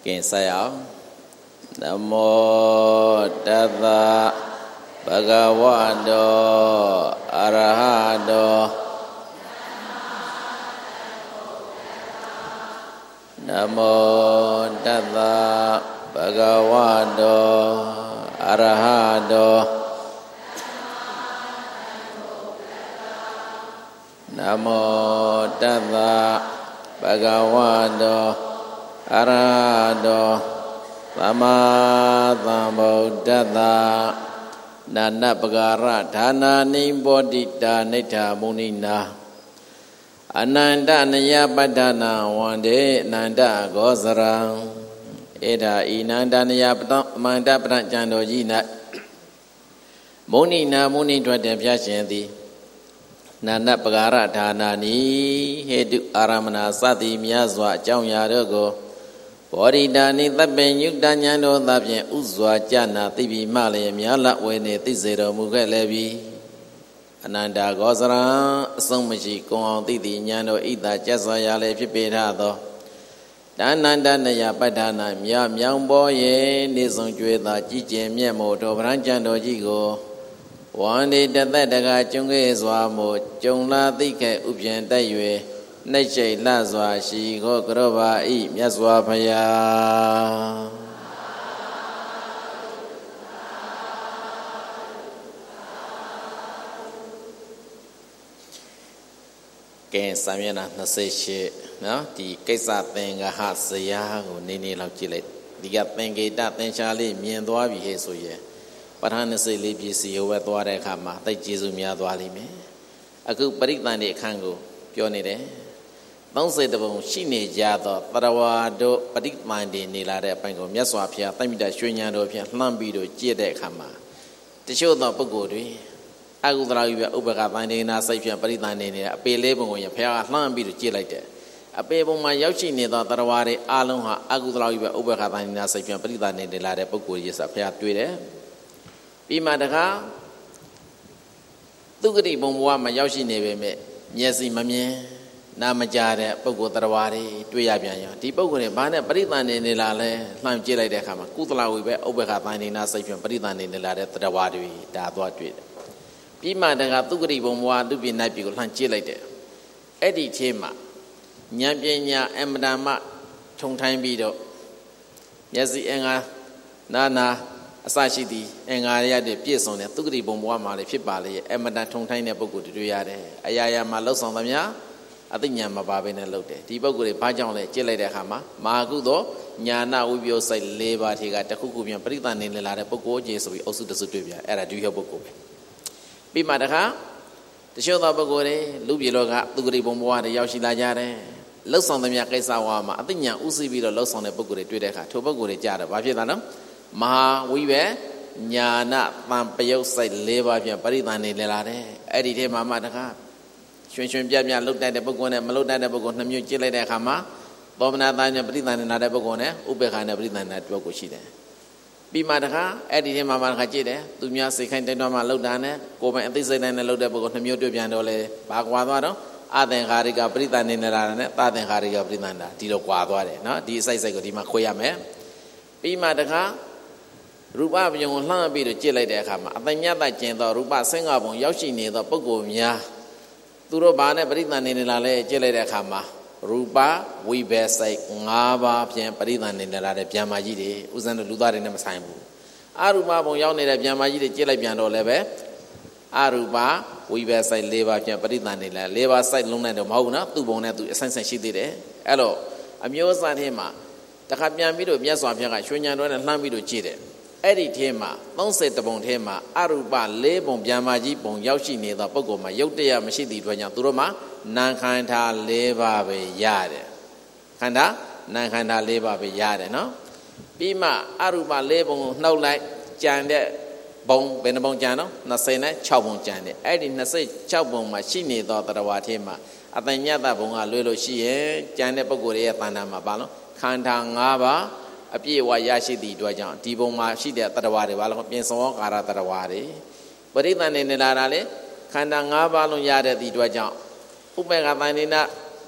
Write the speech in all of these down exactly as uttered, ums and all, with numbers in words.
Kinh sao Nam mô Tassa Bhagavato Arahato Nam mô Tassa Bhagavato Arahato Nam mô Tassa Bhagavato Arahato Sama Sambuddhassa Nana Bhagara Dhana Nimbodita Nita Munina Ananda Nayabadana Wande Nanda Gosara Eda Inanda Nayabadana Pranjando Jina Munina Muni Dwade Vyashanti Nana Bhagara Dhana Ni Hedu Aramana Sati Myaswa Chauyarogo Bodhidani Tapen Yukdanyano Tapen Uzwa Jana Tibi Male Myala Wene Tizero Mugalebi Ananda Gosara Somashi Kong Titi Nyano Ita Jasayale Pipirado Dananda Naya Padana Mya Myamboye Nison Jueta Chiche Miyamoto Pranjando Jigo Wande Tatadaga Chunge Swamo Chungla Tike Upyan Tayue Nature Lazwa Shi Go Groba E Myaswa Paya Ken Samyana Naseshi no the Kaisa Tenga Hasaya who Nini Lakile the Gapengi Daten Charlie Miendwa Bihesuye Patanasi Libisi over Dware Kama the Jizumia Dwalime a good Parikani Kango Pionide Don't say the bone, she need Jado, Parawado, Padik Mindi, Nila, Pango, Miaswapia, Tamida, Shunyado, Lambido, Jede Kama. The show the Pogodi. I would allow you over Bandina, Safian, Paritani, a pay label when your pair Lambido, Jilate. A payable my Yoshi near the Tarawari, Alonha, I would allow you over Bandina, Safian, Paritani, the Lada Pogodi, a pair to it. Be Madaka Tugri Bomwa, my Yoshi neve, Yesi Mamie. Namajare, Pogo Tarawari, Tuyabian, Tipogo, Bana, Paritan in the Lale, Lam Jila de Hama, Kutala, we were over Hatani, Nasafian, Paritan in the Lade, Tarawari, Dadwatwit. Pima de Gatugri Bomwa, Dubi Napico, Lanchila de Eddie Chema, Nyampiana, Emdama, Tongtime Bido, Yasi Enga, Nana, Asashidi, Engaria de Pierson, Tugri Bomwa, Fibali, Emada Tongtime Pogo to Yade, Ayaya Malos on the Ya. I think Yama Babin and Lote. Tibogo, Pajon, Chile de Hama, Magudo, Yana, Ubio say labor, he got the Kukubian Pritan in the Lada Poco, Jesu, also the Sutubia, era do your book. Be Madaka, the show the Bogore, Lubiloga, Tugri Bomboa, the Yoshi Lajare, Los on the Yakesawama, I think Yan Usi Vilo, Los on the Bogore, Tudeca, Tobogore Jada, Bajidanum, Maha, we were Yana, Pampeo say labor, Paritan in the Lade, Eddie Mamadaka. Shun Jamia looked at the Bogone, Malota, the Bogon, the Mucile de Hama, Bomana, Britan, and other Bogone, Ubehan, and Britan at Bogoshide. Be Madaka, Eddie Mamma Hajide, Dumia second Noma Lodane, Goma and this and the Loda Bogon, the Mutubiandole, Bagwado, Aden Hariga, Britan in the Rane, Aden Hariga, Brinanda, Tilo Quadore, no, these I say Godima Koyame. Be Madaka, Ruba, you will not be the Chile de Hama, Adanyata Chendo, Ruba Singapore, Yoshini, the Bogomia. Turobane Britan in la Le Jele de Hama, Ruba, we best say Ngaba, Pian Britan in the Lade Piamajidi, Uzan Ludar in the Masambu. Aruba, Boyone de Piamajidi, Jele Piano Leve, Aruba, we best say Leva Pian Britan in la Leva side Luna de Mauna, Tubona to Essence she did it. Hello, I'm yours and Hema. The Capian Mido, Miaswapia, Shunya and Lamido Chide. Eddie Tema, don't say the bone Tema, Aruba, Lebon, Biamaji, Bon Yoshi near the Pogoma, Yotea, Machidi, Turoma, Nankanta, Leva, Yade. Kanda, Nankanta, Leva, Yade, no? Pima, Aruba, Lebon, no like Jande, Bon, Benabon Jano, Nasena, Chobon Jande. Eddie Nase, Chobon, Machine, daughter of Watema. Atanyata Bonga, Lilo Shie, Jande Pogoria, Panama Balo, Kanta Ngaba. A P Y Yashi di Dwajan, Tiboma, she did Tarawari, Pienso, Kara Tarawari. But even in the Larale, Kandanga Balon Yada di Dwajan, Upega Vanina,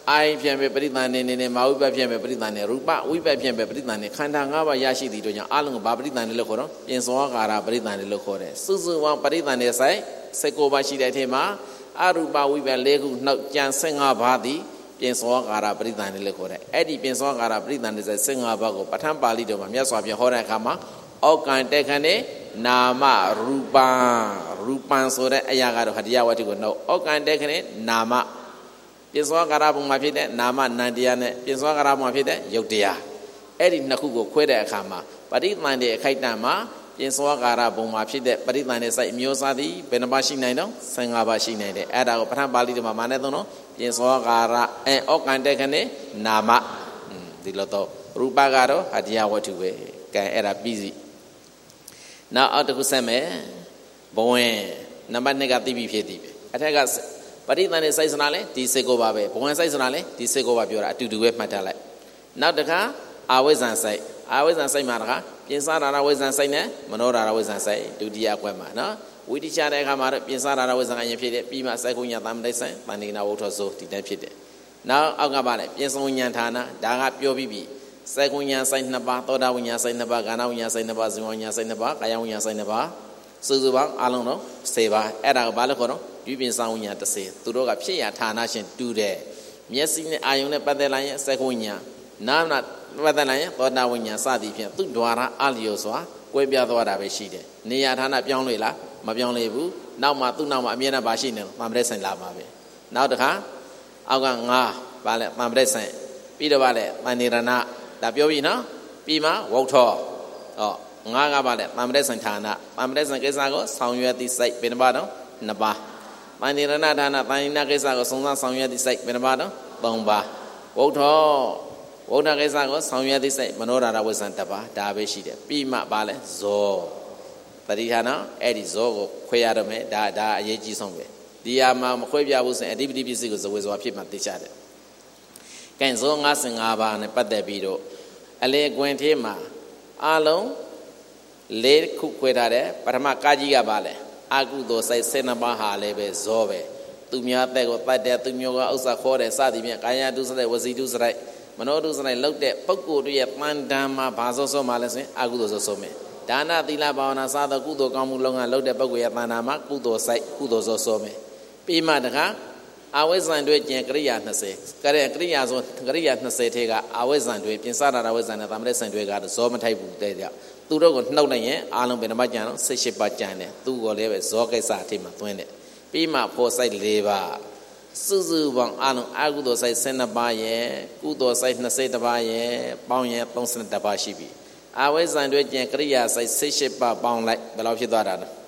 အာယဖြင့်ပဲပရိသန်နေနေနဲ့မာဝိပတ်ဖြင့်ပဲပရိသန်နေရူပဝိပတ်ဖြင့်ပဲပရိသန်နေခန္ဓာ၅ပါးရရှိသည့်တို့ကြောင့်အလုံးကိုဘာပရိသန်နေလို့ခေါ်တော့ပြင်စောကာရပရိသန်နေလို့ခေါ်တယ်စုစုပေါင်းပရိသန်နေဆိုင်၁၉ပါးရှိတဲ့အထက်မှာအရူပဝိပတ်၄ခုနှုတ်ကြံ၁၅ပါးသည်ပြင်စောကာရပရိသန်နေလို့ခေါ်တယ်အဲ့ဒီပြင်စောကာရပရိသန်နေဆိုင်၁၅ပါးကိုပဋ္ဌာန်းပါဠိတော်မှာမြတ်စွာဘုရားဟောတဲ့အခါမှာဩကံတေခဏေနာမရူပံရူပံဆိုတဲ့အရာကတော့ဟတရားဝတ္ထုကိုနှုတ်ဩကံတေခဏေနာမပြင်စောကာရဘုံမှာဖြစ်တဲ့နာမနန္တရားနဲ့ပြင်စောကာရဘုံမှာဖြစ်တဲ့ယုတ်တရားအဲ့ဒီနှစ်ခုကိုခွဲတဲ့အခါမှာပရိသန်တဲ့အခိုက်အတန့်မှာပြင်စောကာရဘုံမှာဖြစ်တဲ့ပရိသန်တဲ့စိုက်အမျိုးအစားသည်ဘယ်နှပါရှိနိုင်တော့၁၅ပါးရှိနိုင်တယ်အဲ့ဒါကိုပဋ္ဌာန်းပါဠိတော်မှာမာနဲ့သုံးတော့ပြင်စောကာရအဲဩကံတေခဏေနာမဒီလိုတော့ရူပကတော့ဟတရားဝတ္ထုပဲကဲအဲ့ဒါပြီးစီနောက်အောက်တစ်ခုဆက်မယ်ဘဝင်နံပါတ်၂ကသိပြီဖြစ်သည်ပဲအထက်ကပရိသန်နဲ့စိုက်စနာလဲဒီစေကိုပါပဲဘဝင်စိုက်စနာလဲဒီစေကိုပါပြောတာအတူတူပဲမှတ်ထားလိုက်နောက်တစ်ခါအာဝိဇ္ဇံစိုက်အာဝိဇ္ဇံစိုက်မှာတခါပြင်စားရာဝိဇ္ဇံစိုက်နဲ့မနောရာဝိဇ္ဇံစိုက်ဒုတိယအကွက်မှာနော်ဝိတိချတဲ့အခါမှာတော့ပြင်စားရာဝိဇ္ဇံအရင်ဖြစ်တယ်ပြီးမှစိုက်ကုညာသမတိဆိုင်တန်တိနာဝုထောဇိုဒီတိုင်းဖြစ်တယ်နောက်အောက်ကပါလဲပြင်စုံဉာဏ်ဌာနဒါကပြောပြီးပြီစေကုညာစိုက်နှစ်ပါးသောတာဝိညာဉ်စိုက်နှစ်ပါးကာဏဝိညာဉ်စိုက်နှစ်ပါးဇိဝိညာဉ်စိုက်နှစ်ပါးကာယဝိညာဉ်စိုက်နှစ်ပါးစုစုပေါင်းအလုံးတော့၁၀ပါးအဲ့ဒါကိုဘာလို့ခေါ်တော့ဒီပြင်ဆောင်ဝိညာဉ်၁၀သူတို့ကဖြစ်ရဌာနရှင်တူတယ်မျက်စိနဲ့အာယုံနဲ့ပတ်သက်လာရင်စေကုညာနာမနာပတ်သက်လာရင်သောတာဝိညာဉ်စသည်ဖြင့်သူ့ဓဝါရအလျော်စွာကွဲပြားသွားတာပဲရှိတယ်နေရာဌာနပြောင်းလဲလားမပြောင်းလဲဘူးနောက်မှသူ့နောက်မှအမြဲတမ်းပါရှိနေတယ်တမ္ပတိဆိုင်လာပါပဲနောက်တစ်ခါအောက်ကငါပါလဲတမ္ပတိဆိုင်ပြီးတော့ပါလဲတန်နေရဏဒါပြောပြီနော်ပြီးမှဝုတ်ထောဟောငါးကပါလဲတမ္ပတိဆိုင်ဌာနတမ္ပတိဆိုင်ကိစ္စကိုဆောင်ရွက်သည့်စိတ်ဘယ်နှပါတော့နှစ်ပါးတန်နေရဏဌာနတန်နိကိစ္စကိုစုံစမ်းဆောင်ရွက်သည့်စိတ်ဘယ်နှပါတော့သုံးပါးဝုတ်ထောဝုဒ္ဓကိစ္စကိုဆောင်ရွက်သည့်စိတ်မနောရာရဝိဇ္ဇံတစ်ပါးဒါပဲရှိတယ်ပြီးမှပါလဲဇောပရိဟာနော်အဲ့ဒီဇောကိုခွဲရတော့မယ်ဒါဒါအရေးကြီးဆုံးပဲဒီဟာမှာမခွဲပြဘူးဆိုရင်အဓိပတိပစ္စည်းကိုဇဝေဇောဖြစ်မှသိချတယ်ကဲဇော၅၅ပါးနဲ့ပတ်သက်ပြီးတော့အလေကွင်သေးမှာအလုံး၄ခုခွဲထားတယ်ပထမကာကြီးကပါလဲအာကုသိုလ်စိတ်၁၂ပါးဟာလည်းပဲဇောပဲသူများတဲ့ကိုတတ်တယ်သူမျိုးကဥစ္စာခေါ်တယ်စသည်ဖြင့်ကာယတုစရိုက်ဝစီတုစရိုက်မနောတုစရိုက်လောက်တဲ့ပုဂ္ဂိုလ်တွေရဲ့တန်တမ်းမှာဘာစောစောမှလဲဆိုရင်အာကုသိုလ်စောစောမယ်ဒါနသီလဘာဝနာစသောကုသိုလ်ကောင်းမှုလုပ်ငန်းလုပ်တဲ့ပုဂ္ဂိုလ်ရဲ့တန်တမ်းမှာကုသိုလ်စိုက်ကုသိုလ်စောစောမယ်ပြီးမှတခါအဝိဇ္ဇံတွေကျင်ကရိယာ၂၀ကရိကရိယာဆိုကရိယာ၂၀ထဲကအဝိဇ္ဇံတွေပြင်စတာဝိဇ္ဇံနဲ့သမတိဆံတွေကတော့ဇောမထိုက်ဘူးတဲ့ကြောင့်သူတို့ကိုနှုတ်လိုက်ရင်အာလုံးဘယ်နှမကြံတော့၁၈ပါးကြံတယ်သူ့ကိုလည်းပဲဇောကိစ္စအထိမှသွင်းတယ်ပြီးမှဖော်စိုက်၄ပါးစုစုပေါင်းအလုံးအကုသိုလ်စိုက်၁၂ပါးရဲ့ကုသိုလ်စိုက်၂၁ပါးရဲ့ပေါင်းရဲ့၃၁ပါးရှိပြီအဝိဇ္ဇံတွေကျင်ကရိယာစိုက်၁၈ပါးပေါင်းလိုက်ဘယ်လောက်ဖြစ်သွားတာလဲ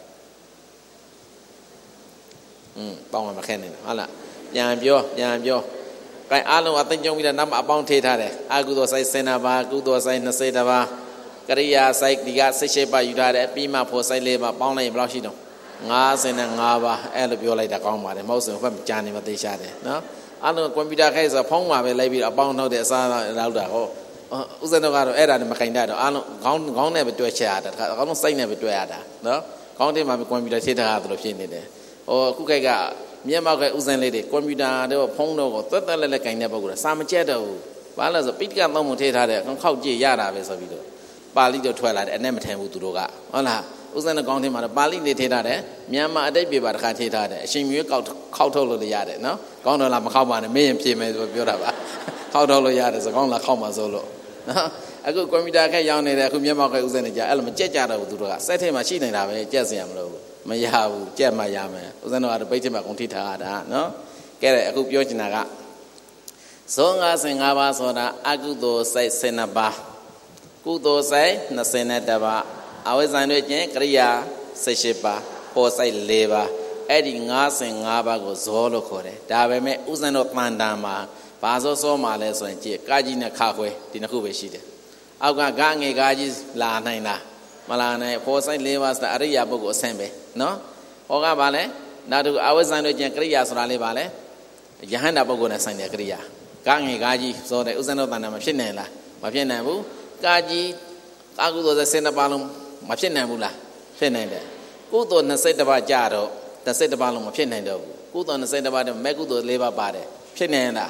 อืมပေါင်းမှမခဲနဲ့ဟုတ်လားပြန်ပြောပြန်ပြောကဲအားလုံးအသိကြုံပြီးတော့နောက်မှအပေါင်းထေးထားတယ်အကုသိုလ်စိုက်၁၂ပါးကုသိုလ်စိုက်၂၁ပါးကရိယာစိုက်ဒီက၁၈ပါးယူထားတယ်ပြီးမှဖော်စိုက်၄ပါးပေါင်းလိုက်ရင်ဘယ်လောက်ရှိတော့၅၅ပါးအဲ့လိုပြောလိုက်တာကောင်းပါတယ်မဟုတ်ဆိုဘက်ကြာနေမသေးရှာတယ်နော်အားလုံးကွန်ပျူတာခိုင်းဆိုဖုန်းမှာပဲလိုက်ပြီးအပေါင်းထုတ်တဲ့အစားလောက်တာဟောဥစ္စာတော့ကတော့အဲ့ဒါနဲ့မခိုင်တတ်တော့အားလုံးခေါင်းခေါင်းနဲ့ပဲတွဲချရတာအကောင်လုံးစိတ်နဲ့ပဲတွဲရတာနော်ခေါင်းထဲမှာပဲကွန်ပျူတာထိထားရတယ်လို့ဖြစ်နေတယ်ဟိုအခုခိုက်ကမျက်မှောက်ကဥစ္စာလေးတွေကွန်ပျူတာတော့ဖုန်းတော့ကိုသွက်သွက်လက်လက်ခိုင်တဲ့ပုဂ္ဂိုလ်စာမကျက်တော့ဘူးဘာလဲဆိုပိဋကသုံးမှုထိထားတဲ့အကောင်ခောက်ကြည့်ရတာပဲဆိုပြီးတော့ပါဠိတော့ထွက်လာတယ်အနဲ့မထင်ဘူးသူတို့ကဟုတ်လားဥစ္စာနဲ့ကောင်းထဲမှာတော့ပါဠိနေထိထားတယ်မြန်မာအတိတ်ပြေပါတစ်ခါထိထားတယ်အရှင်မျိုးကောက်ခောက်ထုတ်လို့ရတယ်နော်ကောင်းတော့လားမခောက်ပါနဲ့မင်းရင်ပြေမယ်ဆိုပြောတာပါခောက်ထုတ်လို့ရတယ်ဆိုကောင်းလားခောက်မှာဆိုလို့နော်အခုကွန်ပျူတာခက်ရောင်းနေတယ်အခုမျက်မှောက်ကဥစ္စာနဲ့ကြာအဲ့လိုမကြက်ကြတော့ဘူးသူတို့ကစက်ထဲမှာရှိနေတာပဲကြက်စရာမလိုဘူးမရဘူးကြက်မှရမယ်ဥစ္စာတော့ကတော့ပိတ်ထဲမှာကုန်ထိထားရတာနော်ကဲအခုပြောချင်တာကဇော၅၅ပါးဆိုတာအကုသိုလ်စိတ်၁၂ပါးကုသိုလ်စိတ်၂၁ပါးအဝိဇ္ဇံတွေကျင်ကရိယာ၁၈ပါးပေါ်စိတ်၄ပါးအဲ့ဒီ၅၅ပါးကိုဇောလို့ခေါ်တယ်ဒါပေမဲ့ဥစ္စာတော့တန်တန်မှာဘာစောစောမှလဲဆိုရင်ကြည့်ကာကြီးနဲ့ခါခွဲဒီနှစ်ခုပဲရှိတယ်အောက်ကဂငယ်ကာကြီးလာနိုင်လားမလာနိုင်ပေါ်စိတ်၄ပါးဆိုတာအရိယာပုဂ္ဂိုလ်အဆင့်ပဲနော်ဟောကဘာလဲနောက်တစ်ခုအဝိဇ္ဇံတွေကျင်ကရိယာဆိုတာလေးပါလဲယဟန္တာပုဂ္ဂိုလ်နဲ့ဆိုင်တဲ့ကရိယာဂငယ်ကာကြီးဆိုတဲ့ဥစ္စာတော့တန်တန်မဖြစ်နိုင်လားမဖြစ်နိုင်ဘူးကာကြီးအကုသိုလ်၁၂ပါးလုံးမဖြစ်နိုင်ဘူးလားဖြစ်နိုင်တယ်ကုသိုလ်၂၁ပါးကြတော့၂၁ပါးလုံးမဖြစ်နိုင်တော့ဘူးကုသိုလ်၂၁ပါးတော့မဲ့ကုသိုလ်၄ပါးပါတယ်ဖြစ်နိုင်လားမ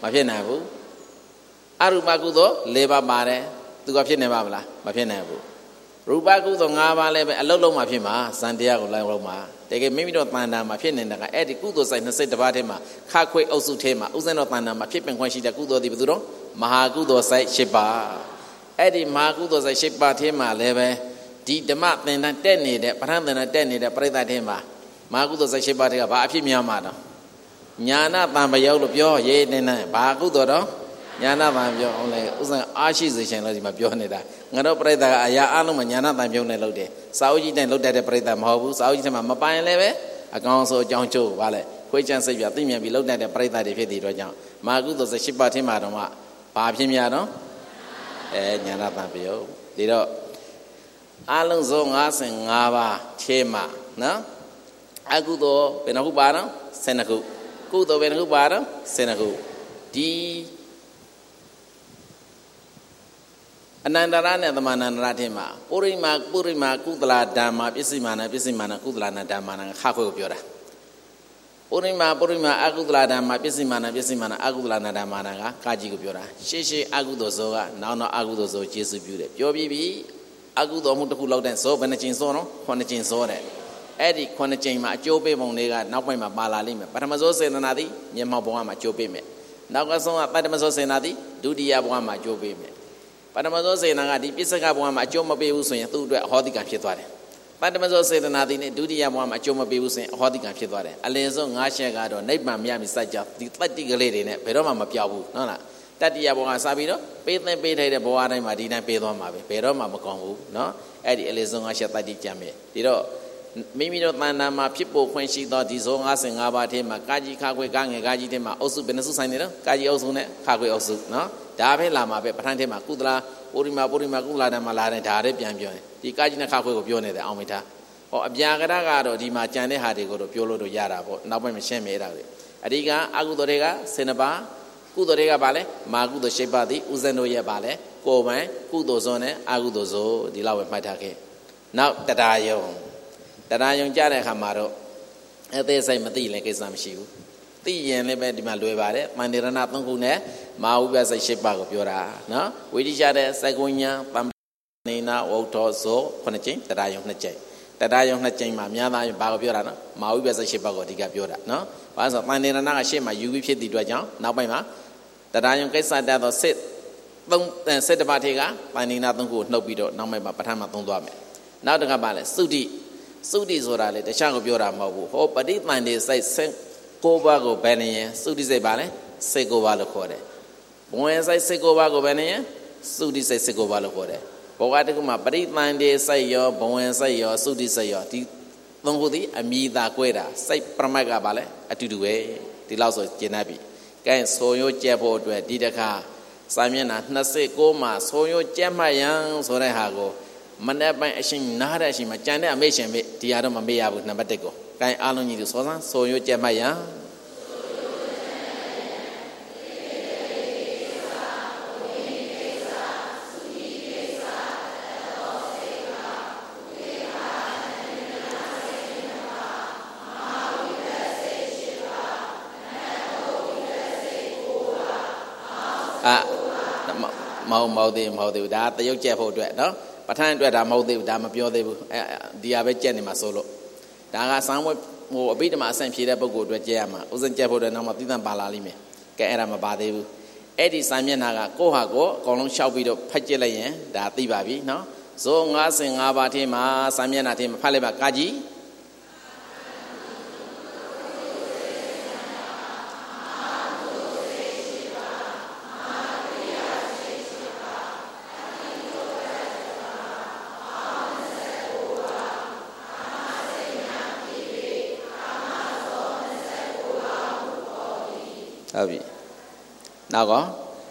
မဖြစ်နိုင်ဘူးအရူပကုသိုလ်၄ပါးပါတယ်သူကဖြစ်နေပါမလားမဖြစ်နိုင်ဘူးရူပကုသိုလ်၅ပါးလည်းပဲအလုံးလုံးမှာဖြစ်မှာဇန်တရားကိုလိုက်လုံးမှာတကယ်မိမိတို့တဏ္ဍာမှာဖြစ်နေတာကအဲ့ဒီကုသိုလ်ဆိုင်နှစ်စိတ်တစ်ပါးထဲမှာခခွေအုပ်စုထဲမှာဥစဉ်တော်တဏ္ဍာမှာဖြစ်ပင်ခွင့်ရှိတဲ့ကုသိုလ်ဒီဘယ်သူတော့မဟာကုသိုလ်ဆိုင်၈ပါးအဲ့ဒီမဟာကုသိုလ်ဆိုင်၈ပါးထဲမှာလည်းပဲဒီဓမ္မသင်္ဍတက်နေတဲ့ပဋ္ဌာန်းသင်္ဍတက်နေတဲ့ပရိသတ်ထဲမှာမဟာကုသိုလ်ဆိုင်၈ပါးတွေကဘာအဖြစ်များမှာတော့ညာနာတံပယောလို့ပြောရေးနေနေဘာကုသိုလ်တော့ညာနာတံပြောအောင်လေဥစဉ်အားရှိစေချင်လို့ဒီမှာပြောနေတာငါတို့ပရိသတ်ကအရာအလုံးမှာညာနာတံပြုံးနေလို့တယ်စာအုပ်ကြီးတိုင်းလုတ်တတ်တဲ့ပရိသတ်မဟုတ်ဘူးစာအုပ်ကြီးထဲမှာမပိုင်လည်းပဲအကောင်ဆိုအကြောင်းကျိုးဗါလဲခွေးချမ်းစိတ်ပြသိမြင်ပြီးလုတ်တတ်တဲ့ပရိသတ်တွေဖြစ်တဲ့အတွက်ကြောင့်မဟာကုသိုလ်ဆိုင်၈ပါးထဲမှာတော့မှဘာဖြစ်များတော့အဲညာနာတံပြုံးဒီတော့အလုံးစုံ၅၅ပါးထဲမှာနော်အကုသိုလ်ဘယ်နှခုပါတော့၁၂ခုကုသိုလ်ဘယ်နှခုပါတော့၁၂ခုဒီအနန္တရနဲ့သမန္တရထဲမှာပုရိမာပုရိမာကုသလာဓမ္မပစ္စည်းမာနပစ္စည်းမာနကုသလာနာဓမ္မနာခါခွေကိုပြောတာပုရိမာပုရိမာအကုသလာဓမ္မပစ္စည်းမာနပစ္စည်းမာနအကုသလာနာဓမ္မနာကကာကြီးကိုပြောတာရှေ့ရှေ့အကုသိုလ်ဇောကနောက်နောက်အကုသိုလ်ဇောကျေစုပြုတယ်ပြောပြီးပြီအကုသိုလ်မှုတစ်ခုလောက်တဲ့ဇောဘယ်နှကျင်ဇောနော်ခုနှစ်ကျင်ဇောတဲ့အဲ့ဒီခုနှစ်ကျင်မှာအကျိုးပေးပုံတွေကနောက်ပိုင်းမှာပါလာလိမ့်မယ်ပထမဇောစေတနာသည်မျက်မှောက်ဘဝမှာအကျိုးပေးမယ်နောက်ကဆုံးကပထမဇောစေတနာသည်ဒုတိယဘဝမှာအကျိုးပေးမယ်ပထမဇောစေတနာကဒီပစ္စကဘဝမှာအကျိုးမပေးဘူးဆိုရင်သူ့အတွက်အဟောတိကံဖြစ်သွားတယ်ပထမဇောစေတနာသည်နဲ့ဒုတိယဘဝမှာအကျိုးမပေးဘူးဆိုရင်အဟောတိကံဖြစ်သွားတယ်အလယ်ဆုံး၅ချက်ကတော့နိဗ္ဗာန်မြတ်မြတ်စัจ जा ဒီတတ္တိကလေးတွေနဲ့ဘယ်တော့မှမပြောက်ဘူးဟုတ်လားတတ္တိယဘဝကစပြီးတော့ပေးသင်ပေးထိုက်တဲ့ဘဝတိုင်းမှာဒီတိုင်းပေးသွားမှာပဲဘယ်တော့မှမကောင်းဘူးเนาะအဲ့ဒီအလယ်ဆုံး၅ချက်တတ္တိကြံမယ်ဒီတော့မိမိတို့တဏ္ဍာမှာဖြစ်ပေါ်ခွင့်ရှိသောဒီဇော၅၅ပါးထဲမှာကာကြီးခါခွေကားငယ်ကာကြီးထဲမှာအုပ်စုဘယ်နှစုဆိုင်နေတော့ကာကြီးအုပ်စုနဲ့ခါခွေအုပ်စုเนาะဒါပဲလာမှာပဲပဋ္ဌာန်းထဲမှာကုသလာပုရိမာပုရိမာကုသလာဓမ္မလာတဲ့ဒါလည်းပြန်ပြောတယ်ဒီကာကြီးနဲ့ခါခွေကိုပြောနေတယ်အောင်မိသားဟောအပြာကရကတော့ဒီမှာကြံတဲ့ဟာတွေကိုတော့ပြောလို့တော့ရတာပေါ့နောက်ပိုင်းမှာရှင်းမယ်တာလေအဓိကအကုသိုလ်တွေက၁၂ပါးကုသိုလ်တွေကပါလဲမာကုသိုလ်၈ပါးသည်ဥဇဏ်တို့ရဲ့ပါလဲကိုယ်ပိုင်ကုသိုလ်ဇောနဲ့အကုသိုလ်ဇောဒီလောက်ပဲမှတ်ထားခဲ့နောက်တရားယုံတရားယုံကြတဲ့အခါမှာတော့အသေးစိတ်မသိလည်းကိစ္စမရှိဘူးသိရင်လည်းပဲဒီမှာလွယ်ပါတယ်မန္တရဏသုံးခုနဲ့မာဝိပ္ပစိတ်၈ပါးကိုပြောတာနော်ဝိတိချတဲ့စကုညာတမ္ပနေနာဝုထောဇောခုနှစ်ကျင်းတရားယုံနှစ်ကျင်းတရားယုံနှစ်ကျင်းမှာများသားဘာကိုပြောတာနော်မာဝိပ္ပစိတ်၈ပါးကိုအဓိကပြောတာနော်ဘာလို့ဆိုမန္တရဏကရှေ့မှာယူပြီးဖြစ်တဲ့အတွက်ကြောင့်နောက်ပိုင်းမှာတရားယုံကိစ္စတတ်သောစစ်သုံးစစ်တပါးထေကပန္နိနာသုံးခုကိုနှုတ်ပြီးတော့နောက်ပိုင်းမှာပဋ္ဌာန်းမှာသုံးသွားမယ်နောက်တစ်ခါပါလဲသုတိသုတိဆိုတာလေတခြားကိုပြောတာမဟုတ်ဘူးဟောပဋိသန္ဓေစိတ်ကိုးပါးကိုဘယ်နေရင်သုတိစိတ်ပါလဲစိတ်ကိုးပါးလို့ခေါ်တယ်ဘဝင်စိတ်စိတ်ကိုးပါးကိုဘယ်နေရင်သုတိစိတ်စိတ်ကိုးပါးလို့ခေါ်တယ်ဘောကတခုမှာပဋိသန္ဓေစိတ်ရောဘဝင်စိတ်ရောသုတိစိတ်ရောဒီသုံးခုသည်အမိသာကွဲတာစိတ်ပရမတ်ကပါလဲအတူတူပဲဒီလောက်ဆိုကျင်တတ်ပြီကဲဆိုရိုးကျက်ဖို့အတွက်ဒီတခါစာမျက်နှာ၂၉မှာဆိုရိုးကျက်မှတ်ရန်ဆိုတဲ့ဟာကိုမနေ့ပိုင်းအရှင်နားတဲ့အရှင်မှာကြံတဲ့အမေရှင်မေဒီဟာတော့မမေ့ရဘူးနံပါတ်၁ကိုကိုင်းအားလုံးကြီးတို့စောစမ်းဆိုရိုးကြက်မှတ်ရန်အာမဟုတ်မဟုတ်သေးမဟုတ်သေးဘူးဒါတရုတ်ကျက်ဖို့အတွက်နော်ပဋ္ဌာန်းအတွက်ဒါမဟုတ်သေးဘူးဒါမပြောသေးဘူးအဲဒီဟာပဲကြက်နေမှာဆိုလို့ဒါကစမ်းဝဲဟိုအဘိဓမ္မာအဆင့်ဖြေတဲ့ပုဂ္ဂိုလ်အတွက်ကြက်ရမှာဥစဉ်ကြက်ဖို့အတွက်နောက်မှသိသန့်ပါလာလိမ့်မယ်ကဲအဲ့ဒါမပါသေးဘူးအဲ့ဒီစာမျက်နှာကကိုယ့်ဟာကိုအကုန်လုံးရှောက်ပြီးတော့ဖတ်ကြည့်လိုက်ရင်ဒါသိပါပြီနော်ဇော၅၅ပါးထဲမှာစာမျက်နှာထဲမှာဖတ်လိုက်ပါကာကြီးဟုတ်ပြီနောက်ကော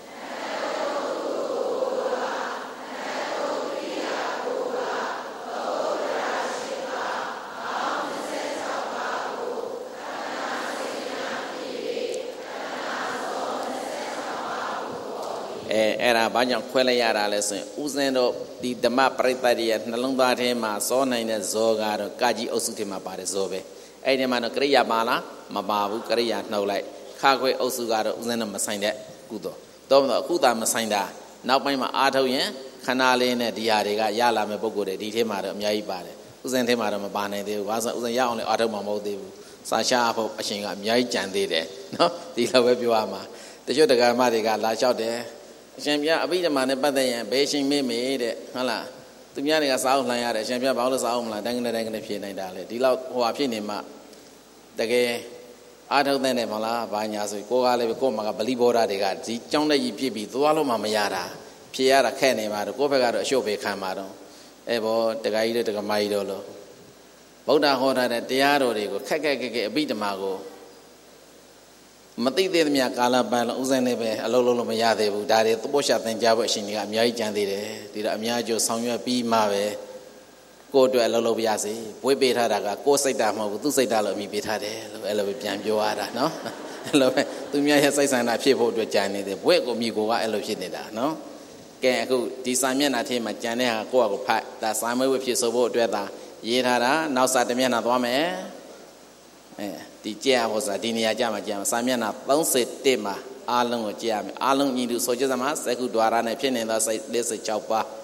အဲအဲ့ဒါဘာကြောင့်ခွဲလိုက်ရတာလဲဆိုရင်ဥစဉ်တော့ဒီဓမ္မပရိသတ်ရဲ့နှလုံးသားထဲမှာစောနိုင်တဲ့ဇောကတော့ကာကြီးအုပ်စုထဲမှာပါတယ်ဇောပဲအဲ့ဒီမှာတော့ကရိယာပါလားမပါဘူးကရိယာနှုတ်လိုက်ခခါခွေအုပ်စုကတော့ဥစဉ်နဲ့မဆိုင်တဲ့ကုသိုလ်တော့အခုသာမဆိုင်တာနောက်ပိုင်းမှာအားထုတ်ရင်ခဏလေးနဲ့ဒီဟာတွေကရလာမဲ့ပုံကိုယ်တွေဒီထဲမှာတော့အများကြီးပါတယ်ဥစဉ်ထဲမှာတော့မပါနိုင်သေးဘူးဘာလို့ဥစဉ်ရအောင်လဲအားထုတ်မှာမဟုတ်သေးဘူးစာရှာဖို့အရှင်ကအများကြီးကြံသေးတယ်နော်ဒီလိုပဲပြောရမှာတချို့တက္ကမတွေကလာလျှောက်တယ်အရှင်ပြအဘိဓမ္မာနဲ့ပတ်သက်ရင်ဘယ်ရှင်မေးမေးတဲ့ဟုတ်လားသူများတွေကစာအုပ်လှန်ရတယ်အရှင်ပြဘာလို့စာအုပ်မလားတိုင်းကနေတိုင်းကနေဖြေနိုင်တာလေဒီလောက်ဟိုဟာဖြစ်နေမှတကယ်အားထုတ်တဲ့နေမလားဘာညာဆိုကိုကလည်းကို့မှာကဗလီဘောဓာတွေကဒီကြောင်းတဲ့ကြီးပြည့်ပြီးသွားလို့မှမရတာဖြေရတာခက်နေမှာတော့ကိုယ့်ဘက်ကတော့အရှုပ်ပဲခံမှာတော့အဲဘောတက္ကကြီးတို့တက္ကမကြီးတို့လို့ဗုဒ္ဓဟောထားတဲ့တရားတော်တွေကိုခက်ခက်ခက်ခက်အဘိဓမ္မာကိုမသိသေးသမျှကာလပတ်လုံးဥစဉ်နဲ့ပဲအလုံးလုံးလို့မရသေးဘူးဒါတွေသဘောရှာသင်ကြားဖို့အရှင်ကြီးကအများကြီးကြံသေးတယ်ဒီတော့အများကျိုးဆောင်ရွက်ပြီးမှပဲကိုယ့်အတွက်အလုံးလုံးပြရစီဘွေးပေးထားတာကကိုယ်စိတ်ဓာတ်မဟုတ်ဘူးသူ့စိတ်ဓာတ်လို့အမိပေးထားတယ်လို့အဲ့လိုပဲပြန်ပြောရတာနော်အဲ့လိုပဲသူများရဲ့စိတ်ဆန္ဒဖြစ်ဖို့အတွက်ကြံနေတယ်ဘွေးကိုမိကိုကအဲ့လိုဖြစ်နေတာနော်ကဲအခုဒီစာမျက်နှာထဲမှာကြံတဲ့ဟာကိုယ့်အကိုဖတ်ဒါစာမွေးဝဖြစ်ဆိုဖို့အတွက်သာရေးထားတာနောက်စာတစ်မျက်နှာသွားမယ်အဲဒီကြည့်ရဖို့ဆိုတာဒီနေရာကြမှာကြည့်ရမှာစာမျက်နှာသုံးสิบเอ็ดမှာအားလုံးကိုကြည့်ရမယ်အားလုံးညီတူဆိုကြစမှာစက္ခုဒွါရနဲ့ဖြစ်နေသောစိတ်၄၆ပါး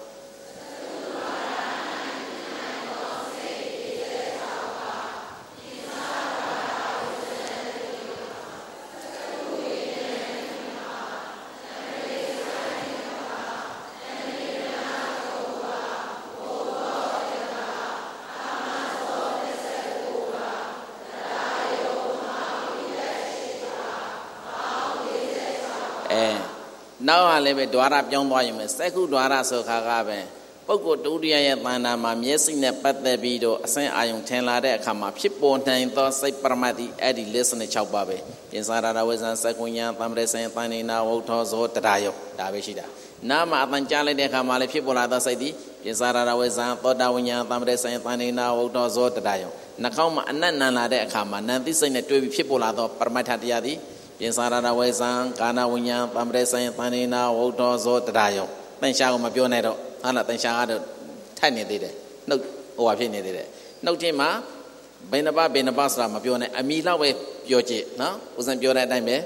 နောက်ဟာလည်းပဲဒွါရပြောင်းသွားရင်ပဲစက္ခုဒွါရဆိုခါကပဲပုဂ္ဂိုလ်ဒုတိယရဲ့တဏ္ဍာမှာမျက်စိနဲ့ပတ်သက်ပြီးတော့အစင်းအာယုံထင်လာတဲ့အခါမှာဖြစ်ပေါ်နိုင်သောစိတ်ပရမတ္တိအဲ့ဒီ၄၆ပါးပဲပြင်စာရတာဝိဇ္ဇာစက္ခုညာသံပရိစံတန်နေနာဝုထောဇောတရာယောဒါပဲရှိတာနာမအတန်ကြားလိုက်တဲ့အခါမှာလည်းဖြစ်ပေါ်လာသောစိတ်ဒီပြင်စာရတာဝိဇ္ဇာသောတာဝိညာသံပရိစံတန်နေနာဝုထောဇောတရာယောနှာခေါင်းမှာအနတ်နံလာတဲ့အခါမှာနံသိစိတ်နဲ့တွဲပြီးဖြစ်ပေါ်လာသောပရမတ္ထတရားသည်ပြင်စာရတာဝိဇံကာနာဝိညာဉ်သံပရိဆိုင်တန်နေနာဝုထောဇောတရာယောတန်ရှားကိုမပြောနဲ့တော့ဟာလားတန်ရှားကတော့ထိုက်နေသေးတယ်နှုတ်ဟိုဟာဖြစ်နေသေးတယ်နှုတ်ချင်းမှာဘယ်နှပါဘယ်နှပါဆိုတာမပြောနဲ့အမီလောက်ပဲပြောကြည့်နော်ဦးဇံပြောတဲ့အတိုင်းပဲ